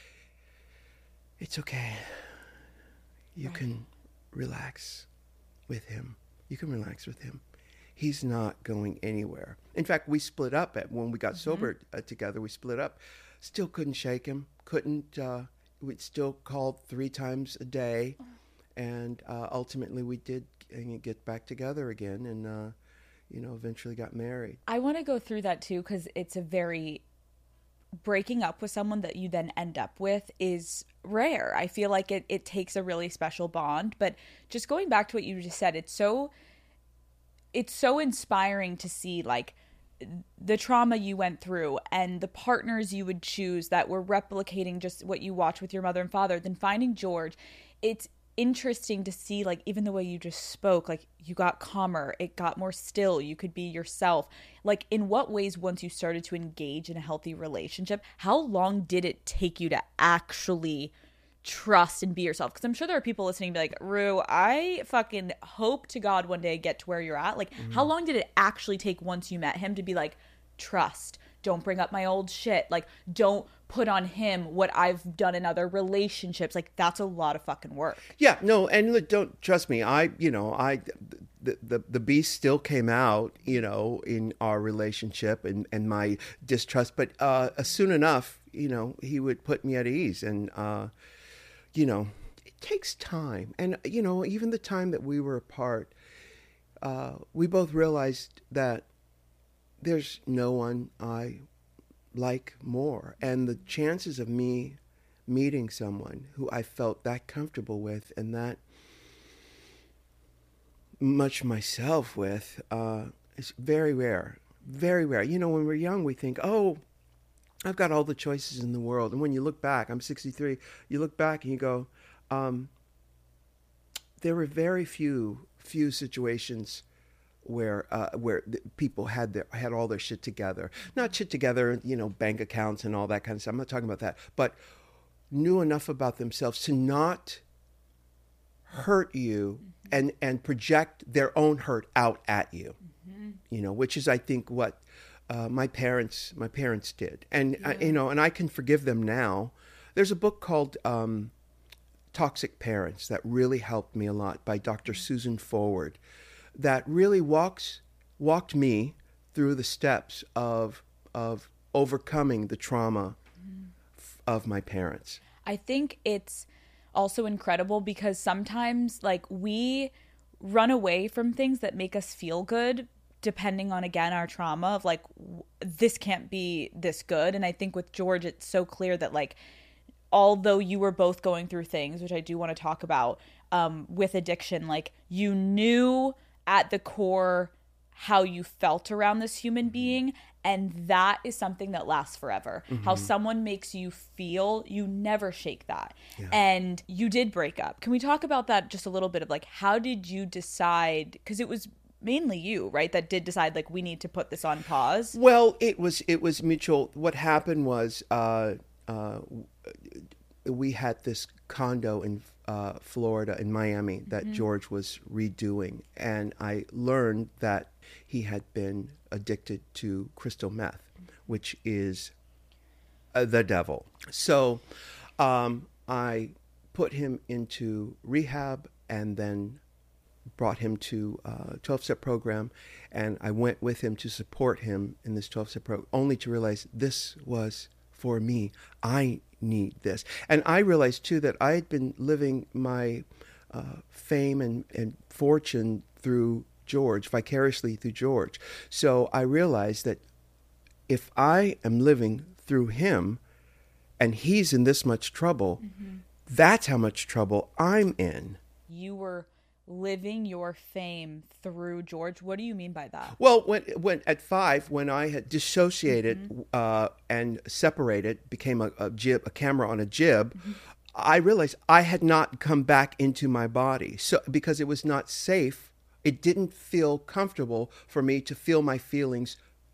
[SPEAKER 3] it's okay. You right. can relax with him. You can relax with him. He's not going anywhere. In fact, we split up at when we got mm-hmm. sober uh, together. We split up. Still couldn't shake him. Couldn't. Uh, we still called three times a day, oh. and uh, ultimately we did get back together again, and uh, you know, eventually got married.
[SPEAKER 2] I want to go through that too because it's a very breaking up with someone that you then end up with is rare. I feel like it, it takes a really special bond. But just going back to what you just said, it's so it's so inspiring to see like the trauma you went through and the partners you would choose that were replicating just what you watched with your mother and father. Then finding George, it's interesting to see, like, even the way you just spoke, like, you got calmer, it got more still, you could be yourself. Like, in what ways, once you started to engage in a healthy relationship, how long did it take you to actually trust and be yourself? Because I'm sure there are people listening be like, Rue, I fucking hope to God one day I get to where you're at. Like, mm-hmm. how long did it actually take once you met him to be like, trust, don't bring up my old shit, like, don't put on him what I've done in other relationships? Like, that's a lot of fucking work.
[SPEAKER 3] Yeah, no, and look, don't trust me. I, you know, I, the, the, the beast still came out, you know, in our relationship and, and my distrust, but uh, soon enough, you know, he would put me at ease. And, uh, you know, it takes time. And, you know, even the time that we were apart, uh, we both realized that there's no one I like more. And the chances of me meeting someone who I felt that comfortable with and that much myself with uh, It's very rare, very rare. You know, when we're young, we think, oh, I've got all the choices in the world. And when you look back, I'm sixty-three, you look back and you go, um, there were very few, few situations where uh, where the people had their had all their shit together. Not shit together, you know, bank accounts and all that kind of stuff. I'm not talking about that. But knew enough about themselves to not hurt you and, and project their own hurt out at you. Mm-hmm. You know, which is, I think, what uh, my parents my parents did. And, yeah. I, you know, and I can forgive them now. There's a book called um, Toxic Parents that really helped me a lot by Doctor Susan Forward, that really walks walked me through the steps of of overcoming the trauma mm. f- of my parents.
[SPEAKER 2] I think it's also incredible because sometimes like we run away from things that make us feel good depending on, again, our trauma of like, w- this can't be this good. And I think with George, it's so clear that like, although you were both going through things, which I do want to talk about, um, with addiction, like you knew at the core how you felt around this human being, and that is something that lasts forever. Mm-hmm. How someone makes you feel, you never shake that. Yeah. And you did break up. Can we talk about that just a little bit of like, how did you decide, because it was mainly you, right, that did decide like we need to put this on pause?
[SPEAKER 3] Well, it was it was mutual. What happened was uh, uh, we had this condo in uh, Florida, in Miami, that mm-hmm. George was redoing. And I learned that he had been addicted to crystal meth, which is uh, the devil. So um, I put him into rehab and then brought him to a twelve-step program. And I went with him to support him in this twelve-step program, only to realize this was for me. I need this. And I realized, too, that I had been living my uh, fame and, and fortune through George, vicariously through George. So I realized that if I am living through him and he's in this much trouble, mm-hmm. that's how much trouble I'm in.
[SPEAKER 2] You were living your fame through George. What do you mean by that?
[SPEAKER 3] Well, when when at five, when I had dissociated mm-hmm. uh, and separated, became a, a jib, a camera on a jib, mm-hmm. I realized I had not come back into my body. So because it was not safe, it didn't feel comfortable for me to feel my feelings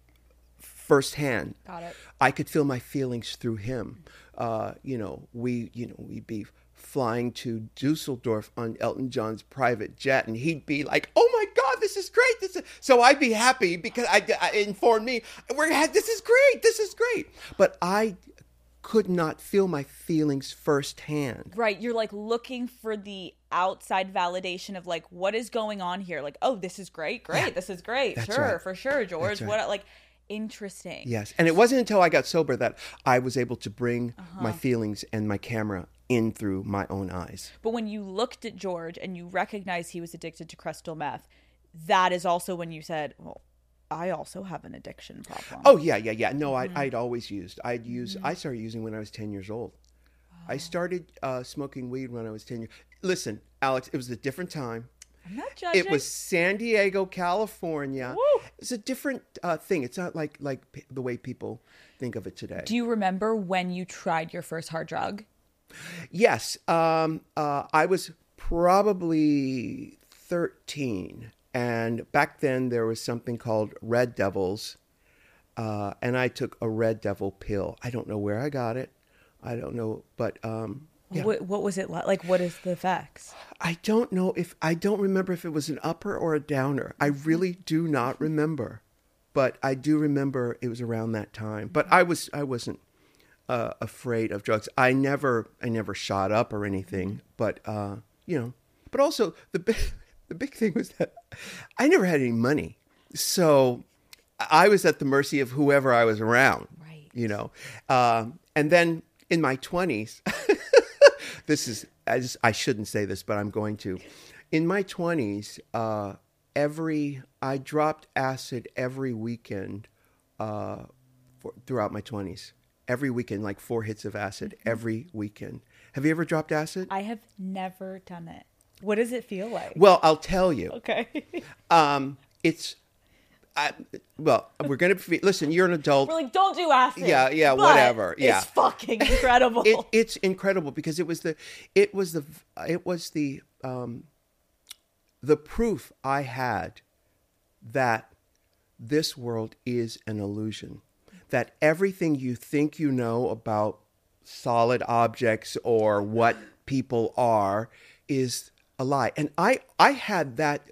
[SPEAKER 3] firsthand.
[SPEAKER 2] Got it.
[SPEAKER 3] I could feel my feelings through him. Uh, you know, we you know we'd be flying to Dusseldorf on Elton John's private jet, and he'd be like, "Oh my God, this is great!" This is... So I'd be happy because I, I informed me, "We're this is great, this is great." But I could not feel my feelings firsthand.
[SPEAKER 2] Right, you're like looking for the outside validation of like, what is going on here? Like, oh, this is great, great, yeah. this is great,
[SPEAKER 3] That's
[SPEAKER 2] sure,
[SPEAKER 3] right.
[SPEAKER 2] for sure, George.
[SPEAKER 3] Right.
[SPEAKER 2] What like. Interesting.
[SPEAKER 3] Yes. And it wasn't until I got sober that I was able to bring uh-huh. my feelings and my camera in through my own eyes.
[SPEAKER 2] But when you looked at George and you recognized he was addicted to crystal meth, that is also when you said, well, I also have an addiction problem.
[SPEAKER 3] Oh, yeah, yeah, yeah. No, mm-hmm. I, I'd always used. I'd use. Mm-hmm. I started using when I was ten years old. Wow. I started uh, smoking weed when I was ten years. Listen, Alex, it was a different time.
[SPEAKER 2] I'm not judging.
[SPEAKER 3] It was San Diego, California.
[SPEAKER 2] Woo.
[SPEAKER 3] It's a different uh, thing. It's not like like p- the way people think of it today.
[SPEAKER 2] Do you remember when you tried your first hard drug?
[SPEAKER 3] Yes. Um, uh, I was probably thirteen. And back then there was something called Red Devils. Uh, and I took a Red Devil pill. I don't know where I got it. I don't know. But... Um, Yeah.
[SPEAKER 2] What, what was it like? Like, what is the effects?
[SPEAKER 3] I don't know if, I don't remember if it was an upper or a downer. I really do not remember. But I do remember it was around that time. But I was, I wasn't uh, afraid of drugs. I never, I never shot up or anything. But, uh, you know, but also the big, the big thing was that I never had any money. So I was at the mercy of whoever I was around.
[SPEAKER 2] Right.
[SPEAKER 3] You know, um, and then in my twenties, this is, I, just, I shouldn't say this, but I'm going to. In my twenties, uh, every, I dropped acid every weekend uh, for, throughout my twenties. Every weekend, like four hits of acid every weekend. Have you ever dropped acid?
[SPEAKER 2] I have never done it. What does it feel like?
[SPEAKER 3] Well, I'll tell you.
[SPEAKER 2] Okay.
[SPEAKER 3] um, it's I, well, we're gonna be, listen. You're an adult.
[SPEAKER 2] We're like, don't do acid.
[SPEAKER 3] Yeah, yeah,
[SPEAKER 2] but
[SPEAKER 3] whatever. Yeah,
[SPEAKER 2] it's fucking incredible.
[SPEAKER 3] it, it's incredible because it was the, it was the, it was the, um, the proof I had that this world is an illusion. That everything you think you know about solid objects or what people are is a lie. And I, I had that,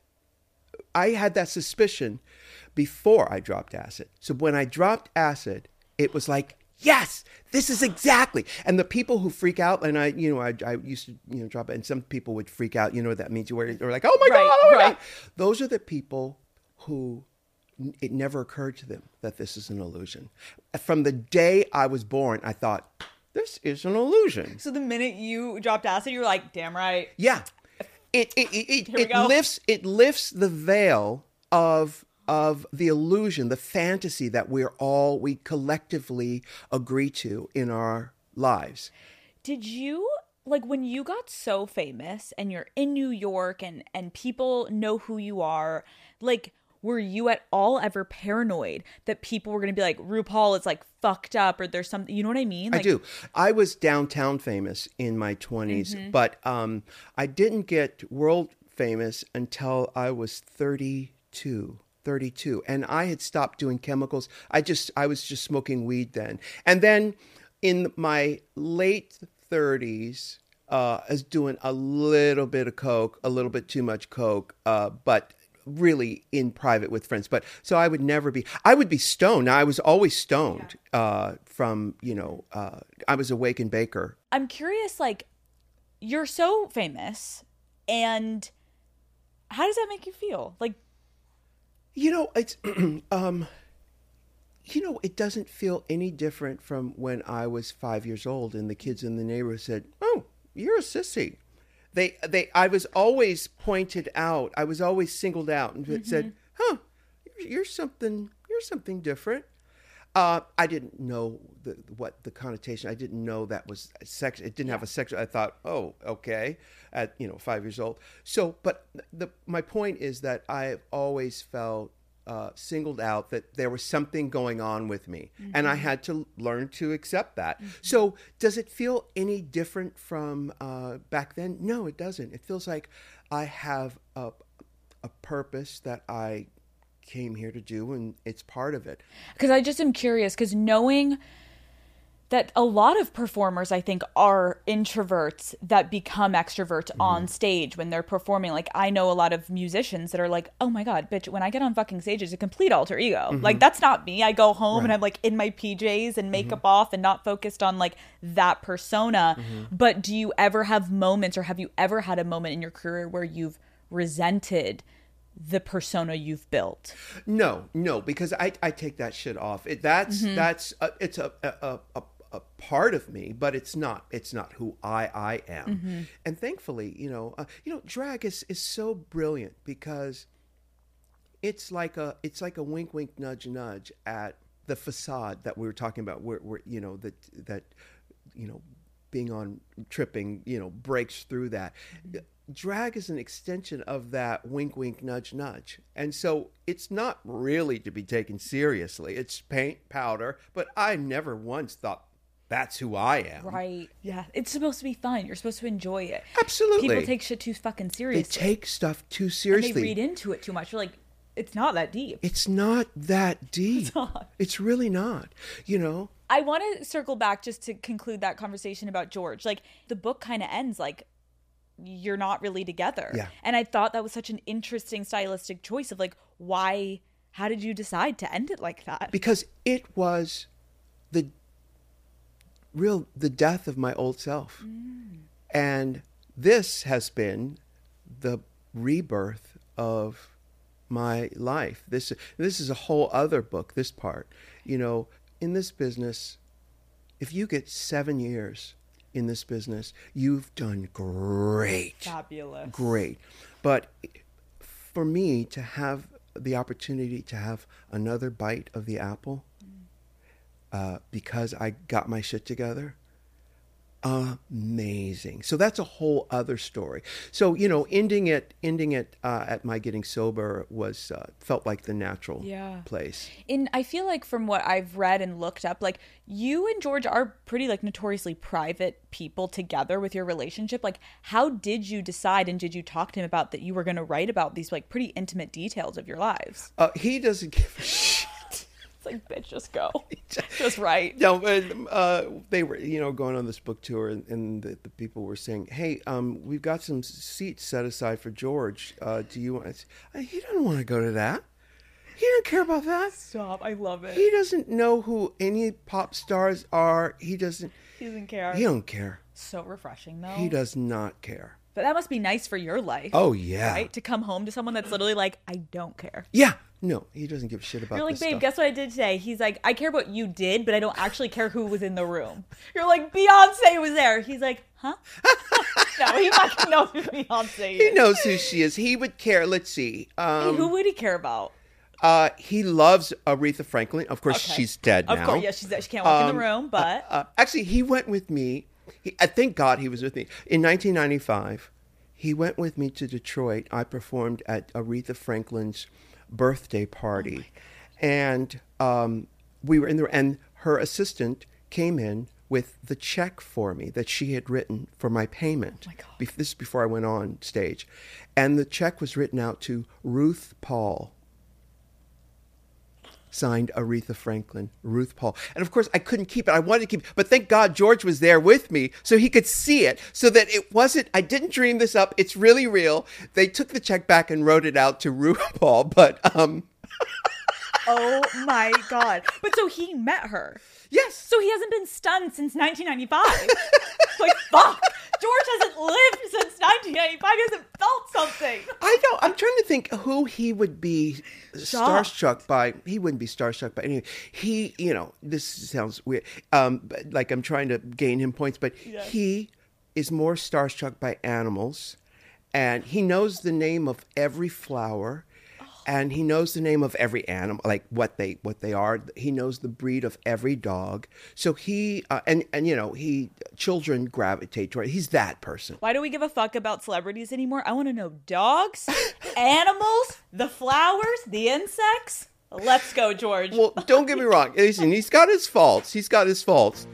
[SPEAKER 3] I had that suspicion before I dropped acid. So when I dropped acid, it was like, yes, this is exactly. And the people who freak out, and I, you know, I, I used to, you know, drop it, and some people would freak out. You know what that means? Where they're like, oh my
[SPEAKER 2] Right,
[SPEAKER 3] God, oh my
[SPEAKER 2] right.
[SPEAKER 3] God. Those are the people who it never occurred to them that this is an illusion. From the day I was born, I thought, this is an illusion.
[SPEAKER 2] So the minute you dropped acid, you were like, damn right.
[SPEAKER 3] Yeah. It it it,
[SPEAKER 2] Here we
[SPEAKER 3] it
[SPEAKER 2] go.
[SPEAKER 3] lifts it lifts the veil of of the illusion, the fantasy that we're all we collectively agree to in our lives.
[SPEAKER 2] Did you, like, when you got so famous and you're in New York and and people know who you are, like, were you at all ever paranoid that people were going to be like, RuPaul is like fucked up or there's something, you know what I mean? Like,
[SPEAKER 3] I do. I was downtown famous in my twenties,
[SPEAKER 2] Mm-hmm.
[SPEAKER 3] but um, I didn't get world famous until I was thirty-two. thirty-two. And I had stopped doing chemicals. I just, I was just smoking weed then. And then in my late thirties, uh, I was doing a little bit of coke, a little bit too much coke, uh, but really in private with friends. But so I would never be, I would be stoned. Now, I was always stoned uh, from, you know, uh, I was a wake and baker.
[SPEAKER 2] I'm curious, like, you're so famous, and how does that make you feel? Like,
[SPEAKER 3] You know, it's, um, you know, it doesn't feel any different from when I was five years old and the kids in the neighborhood said, "Oh, you're a sissy." They, they, I was always pointed out. I was always singled out and
[SPEAKER 2] Mm-hmm.
[SPEAKER 3] said, "Huh, you're, you're something. You're something different." Uh, I didn't know the, what the connotation. I didn't know that was sex. It didn't have a sexual. I thought, oh, okay, at you know five years old. So, but the my point is that I've always felt uh, singled out. That there was something going on with me, mm-hmm. and I had to learn to accept that. Mm-hmm. So, does it feel any different from uh, back then? No, it doesn't. It feels like I have a a purpose that I came here to do, and it's part of it.
[SPEAKER 2] because I just am curious, because knowing that a lot of performers, I think, are introverts that become extroverts mm-hmm. on stage when they're performing. Like, I know a lot of musicians that are like, oh my God, bitch, when I get on fucking stage, it's a complete alter ego. Mm-hmm. Like, that's not me. I go home right. and I'm like in my P Js and makeup mm-hmm. off and not focused on like that persona. Mm-hmm. But do you ever have moments, or have you ever had a moment in your career where you've resented the persona you've built?
[SPEAKER 3] No, no, because I, I take that shit off. It, that's mm-hmm. that's a, it's a, a a a part of me, but it's not it's not who I I am. Mm-hmm. And thankfully, you know, uh, you know, drag is is so brilliant because it's like a it's like a wink, wink, nudge, nudge at the facade that we were talking about. Where, where you know that that you know being on tripping, you know, breaks through that. Mm-hmm. Drag is an extension of that wink, wink, nudge, nudge. And so it's not really to be taken seriously. It's paint, powder, but I never once thought that's who I am.
[SPEAKER 2] Right. Yeah. It's supposed to be fun. You're supposed to enjoy it.
[SPEAKER 3] Absolutely.
[SPEAKER 2] People take shit too fucking seriously.
[SPEAKER 3] They take stuff too seriously.
[SPEAKER 2] And they read into it too much. You're like, it's not that deep.
[SPEAKER 3] It's not that deep.
[SPEAKER 2] It's not.
[SPEAKER 3] It's really not. You know?
[SPEAKER 2] I want to circle back just to conclude that conversation about George. Like, the book kind of ends like, you're not really together.
[SPEAKER 3] Yeah.
[SPEAKER 2] And I thought that was such an interesting stylistic choice of like, why, how did you decide to end it like that?
[SPEAKER 3] Because it was the real, the death of my old self. Mm. And this has been the rebirth of my life. This, this is a whole other book, this part. You know, in this business, if you get seven years in this business, you've done great.
[SPEAKER 2] Fabulous.
[SPEAKER 3] Great. But for me to have the opportunity to have another bite of the apple, uh, because I got my shit together, amazing. So that's a whole other story. So, you know, ending it, ending it uh, at my getting sober was uh, felt like the natural
[SPEAKER 2] Yeah.
[SPEAKER 3] place.
[SPEAKER 2] And I feel like from what I've read and looked up, like you and George are pretty like notoriously private people together with your relationship. Like, how did you decide and did you talk to him about that you were going to write about these like pretty intimate details of your lives?
[SPEAKER 3] Uh, he doesn't give a shit.
[SPEAKER 2] It's like, bitch, just go. Just write.
[SPEAKER 3] No, but, uh, they were, you know, going on this book tour, and, and the, the people were saying, "Hey, um, we've got some seats set aside for George. Uh, do you want?" I, he doesn't want to go to that. He doesn't care about that.
[SPEAKER 2] Stop. I love it.
[SPEAKER 3] He doesn't know who any pop stars are. He doesn't.
[SPEAKER 2] He doesn't care.
[SPEAKER 3] He don't care.
[SPEAKER 2] So refreshing, though.
[SPEAKER 3] He does not care.
[SPEAKER 2] But that must be nice for your life.
[SPEAKER 3] Oh yeah.
[SPEAKER 2] Right? To come home to someone that's literally like, I don't care.
[SPEAKER 3] Yeah. No, he doesn't give a shit about
[SPEAKER 2] You're like,
[SPEAKER 3] this
[SPEAKER 2] babe,
[SPEAKER 3] stuff.
[SPEAKER 2] guess what I did today? He's like, I care what you did, but I don't actually care who was in the room. You're like, Beyonce was there. He's like, huh? No, he fucking knows who Beyonce is.
[SPEAKER 3] He knows who she is. He would care. Let's see. Um,
[SPEAKER 2] Who would he care about?
[SPEAKER 3] uh, he loves Aretha Franklin. Of course,
[SPEAKER 2] Okay.
[SPEAKER 3] she's dead
[SPEAKER 2] Of
[SPEAKER 3] now.
[SPEAKER 2] course, yeah, she's she can't walk in
[SPEAKER 3] Um,
[SPEAKER 2] the room, but
[SPEAKER 3] Uh, actually, he went with me. He, I thank God he was with me. In nineteen ninety-five, he went with me to Detroit. I performed at Aretha Franklin's birthday party. and um, we were in there, and her assistant came in with the check for me that she had written for my payment.
[SPEAKER 2] Oh my God.
[SPEAKER 3] Be- this is before I went on stage. And the check was written out to Ruth Paul. Signed Aretha Franklin, Ruth Paul. And of course, I couldn't keep it. I wanted to keep it. But thank God George was there with me so he could see it, so that it wasn't, I didn't dream this up. It's really real. They took the check back and wrote it out to Ruth Paul. But, um,
[SPEAKER 2] oh my God. But so he met her.
[SPEAKER 3] yes.
[SPEAKER 2] So he hasn't been stunned since nineteen ninety-five. Like, fuck. George hasn't lived since nineteen ninety-five. He hasn't felt something.
[SPEAKER 3] I know. I'm trying to think who he would be
[SPEAKER 2] Shocked.
[SPEAKER 3] starstruck by. He wouldn't be starstruck by anyway. He, you know, this sounds weird. Um, but, like I'm trying to gain him points, but
[SPEAKER 2] Yes.
[SPEAKER 3] he is more starstruck by animals, and he knows the name of every flower. And he knows the name of every animal, like what they what they are. He knows the breed of every dog. So he uh, and and you know he children gravitate toward. He's that person.
[SPEAKER 2] Why do we give a fuck about celebrities anymore? I want to know dogs, animals, the flowers, the insects. Let's go, George.
[SPEAKER 3] Well, don't get me wrong. Listen, he's got his faults. He's got his faults.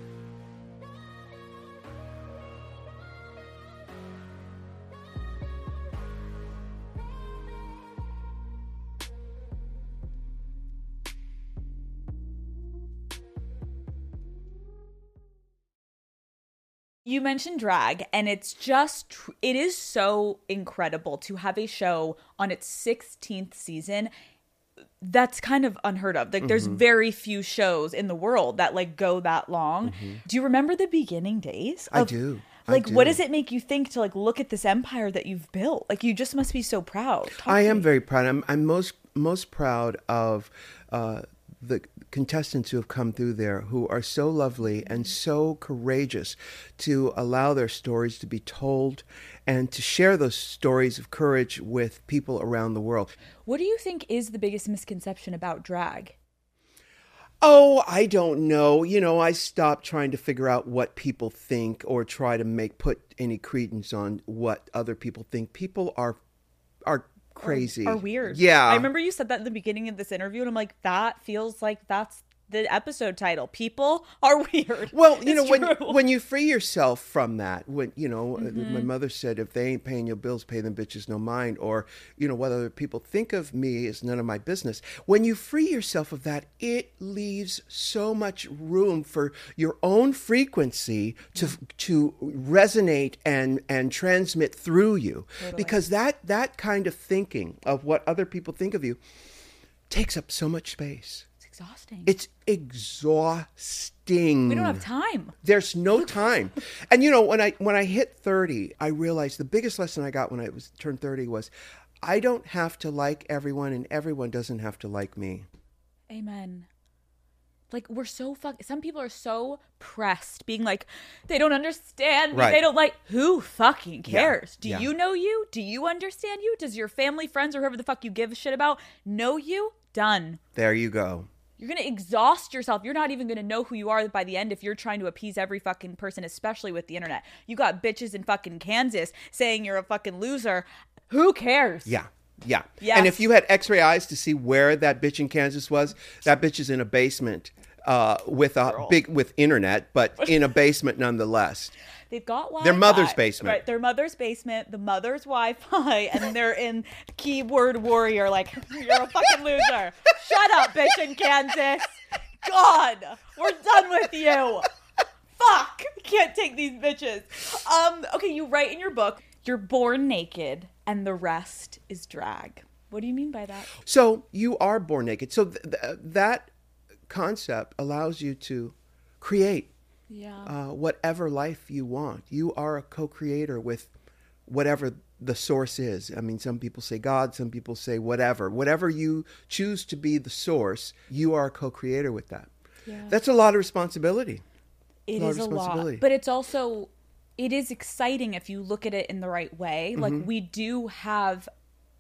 [SPEAKER 2] You mentioned drag, and it's just, tr- it is so incredible to have a show on its sixteenth season. That's kind of unheard of. Like, there's very few shows in the world that, like, go that long. Do you remember the beginning days?
[SPEAKER 3] I
[SPEAKER 2] of-
[SPEAKER 3] do. I
[SPEAKER 2] Like, what
[SPEAKER 3] do.
[SPEAKER 2] does it make you think to, like, look at this empire that you've built? Like, you just must be so proud. Talk
[SPEAKER 3] I
[SPEAKER 2] to
[SPEAKER 3] am
[SPEAKER 2] me.
[SPEAKER 3] very proud. I'm, I'm most most proud of uh, the contestants who have come through there, who are so lovely and so courageous to allow their stories to be told and to share those stories of courage with people around the world.
[SPEAKER 2] What do you think is the biggest misconception about drag?
[SPEAKER 3] Oh, I don't know. You know, I stopped trying to figure out what people think or try to make put any credence on what other people think. People are are crazy.
[SPEAKER 2] Are weird.
[SPEAKER 3] Yeah.
[SPEAKER 2] I remember you said that in the beginning of this interview, and I'm like, that feels like that's the episode title. People are weird.
[SPEAKER 3] Well, you
[SPEAKER 2] It's
[SPEAKER 3] know, when
[SPEAKER 2] true.
[SPEAKER 3] when you free yourself from that, when you know,
[SPEAKER 2] Mm-hmm.
[SPEAKER 3] my mother said, "If they ain't paying your bills, pay them bitches no mind," or you know, what other people think of me is none of my business. When you free yourself of that, it leaves so much room for your own frequency to to resonate and and transmit through you, because that that kind of thinking of what other people think of you takes up so much space.
[SPEAKER 2] It's exhausting.
[SPEAKER 3] It's exhausting.
[SPEAKER 2] we don't have time.
[SPEAKER 3] There's no time. And you know, when I when I hit thirty, I realized the biggest lesson I got when I was turned thirty was I don't have to like everyone and everyone doesn't have to like me.
[SPEAKER 2] Amen. Like, we're so fuck. Some people are so pressed, being like, they don't understand me.
[SPEAKER 3] Right.
[SPEAKER 2] They don't like. Who fucking
[SPEAKER 3] Yeah.
[SPEAKER 2] cares? Do
[SPEAKER 3] Yeah.
[SPEAKER 2] you know you? Do you understand you? Does your family, friends, or whoever the fuck you give a shit about know you? Done.
[SPEAKER 3] There you go.
[SPEAKER 2] You're going to exhaust yourself. You're not even going to know who you are by the end if you're trying to appease every fucking person, especially with the internet. You got bitches in fucking Kansas saying you're a fucking loser. Who cares?
[SPEAKER 3] Yeah. Yeah.
[SPEAKER 2] Yes.
[SPEAKER 3] And if you had x-ray eyes to see where that bitch in Kansas was, that bitch is in a basement uh, with a
[SPEAKER 2] Girl.
[SPEAKER 3] big, with internet, but in a basement nonetheless.
[SPEAKER 2] They've got Wi-Fi.
[SPEAKER 3] Their mother's basement.
[SPEAKER 2] Right, their mother's basement, the mother's Wi-Fi, and they're in keyboard warrior like, you're a fucking loser. Shut up, bitch in Kansas. God, we're done with you. Fuck. Can't take these bitches. Um, okay, you write in your book, you're born naked and the rest is drag. What do you mean by that?
[SPEAKER 3] So you are born naked. So th- th- that concept allows you to create
[SPEAKER 2] Yeah.
[SPEAKER 3] uh, whatever life you want. You are a co-creator with whatever the source is. I mean, some people say God, some people say whatever. Whatever you choose to be the source, you are a co-creator with that.
[SPEAKER 2] Yeah.
[SPEAKER 3] That's a lot of responsibility.
[SPEAKER 2] It
[SPEAKER 3] a lot
[SPEAKER 2] is
[SPEAKER 3] of
[SPEAKER 2] a lot,
[SPEAKER 3] responsibility.
[SPEAKER 2] but it's also, it is exciting if you look at it in the right way.
[SPEAKER 3] Mm-hmm.
[SPEAKER 2] Like we do have,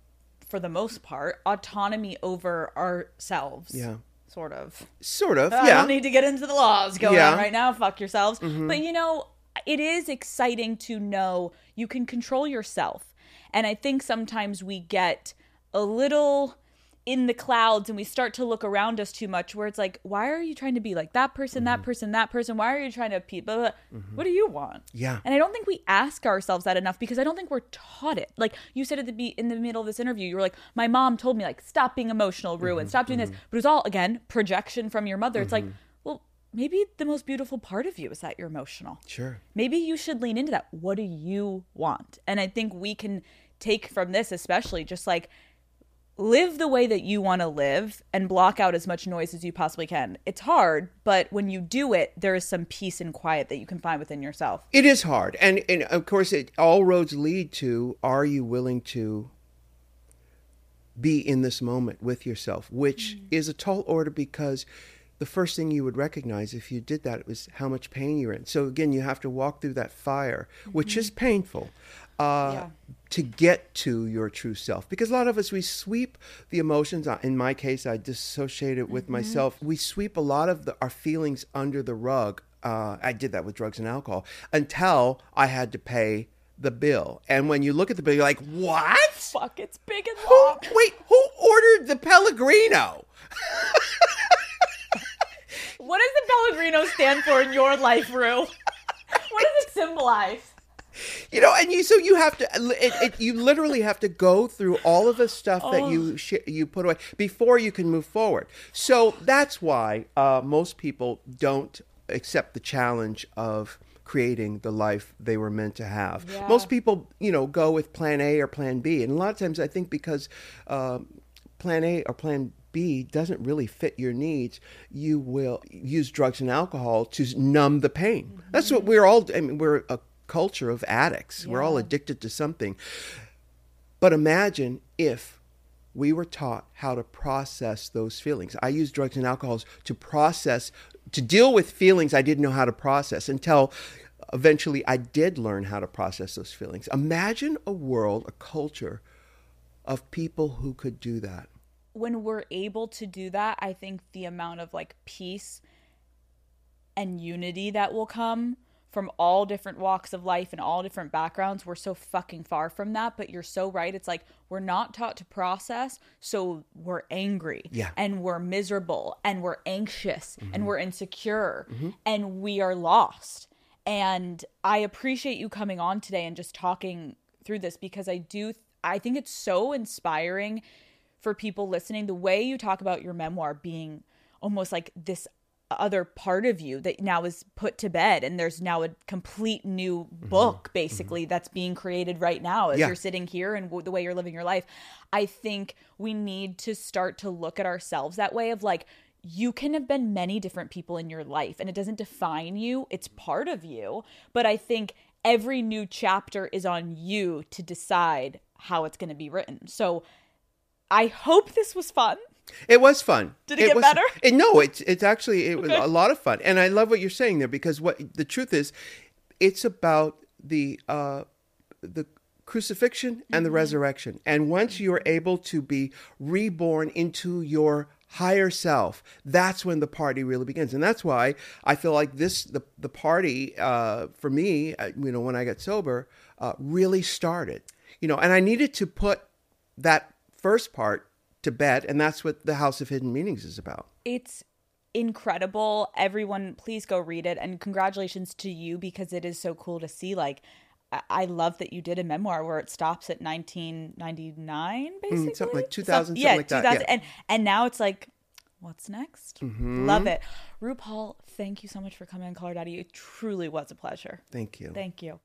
[SPEAKER 2] for the most part, autonomy over ourselves.
[SPEAKER 3] Yeah.
[SPEAKER 2] Sort of.
[SPEAKER 3] Sort of,
[SPEAKER 2] I
[SPEAKER 3] yeah.
[SPEAKER 2] don't need to get into the laws going
[SPEAKER 3] Yeah.
[SPEAKER 2] on right now. Fuck yourselves.
[SPEAKER 3] Mm-hmm.
[SPEAKER 2] But you know, it is exciting to know you can control yourself. And I think sometimes we get a little in the clouds and we start to look around us too much where it's like, why are you trying to be like that person, that person, that person? Why are you trying to be, blah, blah, blah. What do you want?
[SPEAKER 3] Yeah.
[SPEAKER 2] And I don't think we ask ourselves that enough because I don't think we're taught it. Like you said at the be in the middle of this interview, you were like, my mom told me like, stop being emotional, Rue, and stop doing this. But it was all, again, projection from your mother. It's like, well, maybe the most beautiful part of you is that you're emotional.
[SPEAKER 3] Sure.
[SPEAKER 2] Maybe you should lean into that. What do you want? And I think we can take from this, especially just like, live the way that you want to live and block out as much noise as you possibly can. It's hard, but when you do it, there is some peace and quiet that you can find within yourself.
[SPEAKER 3] It is hard. And, and of course, it, all roads lead to, are you willing to be in this moment with yourself, which mm. is a tall order because the first thing you would recognize if you did that was how much pain you're in. So again, you have to walk through that fire, mm-hmm. which is painful. Uh, yeah. To get to your true self. Because a lot of us, we sweep the emotions. In my case, I dissociate it with mm-hmm. myself. We sweep a lot of the, our feelings under the rug. Uh, I did that with drugs and alcohol until I had to pay the bill. And when you look at the bill, you're like, what?
[SPEAKER 2] Fuck, it's big and
[SPEAKER 3] Who,
[SPEAKER 2] long.
[SPEAKER 3] wait, who ordered the Pellegrino?
[SPEAKER 2] What does the Pellegrino stand for in your life, Rue? What does it symbolize?
[SPEAKER 3] You know, and you so you have to, it, it, you literally have to go through all of the stuff oh. that you sh- you put away before you can move forward. So that's why uh, most people don't accept the challenge of creating the life they were meant to have. Yeah. Most people, you know, go with plan A or plan B. And a lot of times I think because uh, plan A or plan B doesn't really fit your needs, you will use drugs and alcohol to numb the pain. Mm-hmm. That's what we're all, I mean, we're a culture of addicts. Yeah. We're all addicted to something. But imagine if we were taught how to process those feelings. I use drugs and alcohols to process, to deal with feelings I didn't know how to process until eventually I did learn how to process those feelings. Imagine a world, a culture of people who could do that.
[SPEAKER 2] When we're able to do that, I think the amount of like peace and unity that will come from all different walks of life and all different backgrounds. We're so fucking far from that, but you're so right. It's like we're not taught to process, so we're angry
[SPEAKER 3] yeah.
[SPEAKER 2] and we're miserable and we're anxious mm-hmm. and we're insecure
[SPEAKER 3] mm-hmm.
[SPEAKER 2] and we are lost. And I appreciate you coming on today and just talking through this because I do, I think it's so inspiring for people listening. The way you talk about your memoir being almost like this other part of you that now is put to bed and there's now a complete new book mm-hmm. basically mm-hmm. that's being created right now as yeah. you're sitting here and w- the way you're living your life. I think we need to start to look at ourselves that way of like, you can have been many different people in your life and it doesn't define you. It's part of you. But I think every new chapter is on you to decide how it's going to be written. So I hope this was fun.
[SPEAKER 3] It was fun.
[SPEAKER 2] Did it, it get
[SPEAKER 3] was,
[SPEAKER 2] better?
[SPEAKER 3] It, no, it's it's actually it was
[SPEAKER 2] okay.
[SPEAKER 3] a lot of fun, and I love what you're saying there because what the truth is, it's about the uh, the crucifixion and the resurrection. And once you're able to be reborn into your higher self, that's when the party really begins. And that's why I feel like this, the, the party uh, for me, uh, you know, when I got sober, uh, really started, you know, and I needed to put that first part to bed. And that's what the House of Hidden Meanings is about.
[SPEAKER 2] It's incredible. Everyone, please go read it. And congratulations to you, because it is so cool to see, like, I love that you did a memoir where it stops at nineteen ninety-nine, basically.
[SPEAKER 3] Mm, something like two thousand,
[SPEAKER 2] Some,
[SPEAKER 3] something
[SPEAKER 2] yeah,
[SPEAKER 3] like that.
[SPEAKER 2] two thousand,
[SPEAKER 3] Yeah.
[SPEAKER 2] And, and now it's like, what's next?
[SPEAKER 3] Mm-hmm.
[SPEAKER 2] Love it. RuPaul, thank you so much for coming on Call Her Daddy. It truly was a pleasure.
[SPEAKER 3] Thank you.
[SPEAKER 2] Thank you.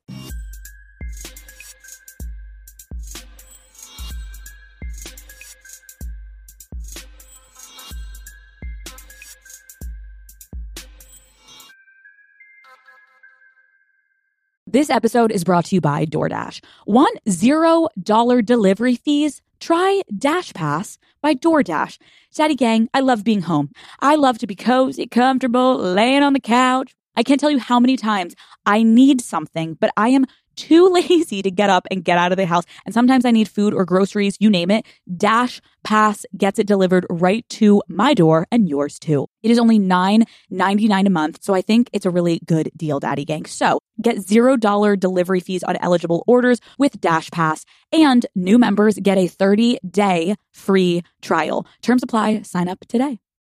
[SPEAKER 4] This episode is brought to you by DoorDash. Want zero dollar delivery fees? Try Dash Pass by DoorDash. Daddy Gang, I love being home. I love to be cozy, comfortable, laying on the couch. I can't tell you how many times I need something, but I am too lazy to get up and get out of the house. And sometimes I need food or groceries, you name it. Dash Pass gets it delivered right to my door and yours too. It is only nine ninety-nine a month, so I think it's a really good deal, Daddy Gang. So get zero dollar delivery fees on eligible orders with Dash Pass, and new members get a thirty day free trial. Terms apply. Sign up today.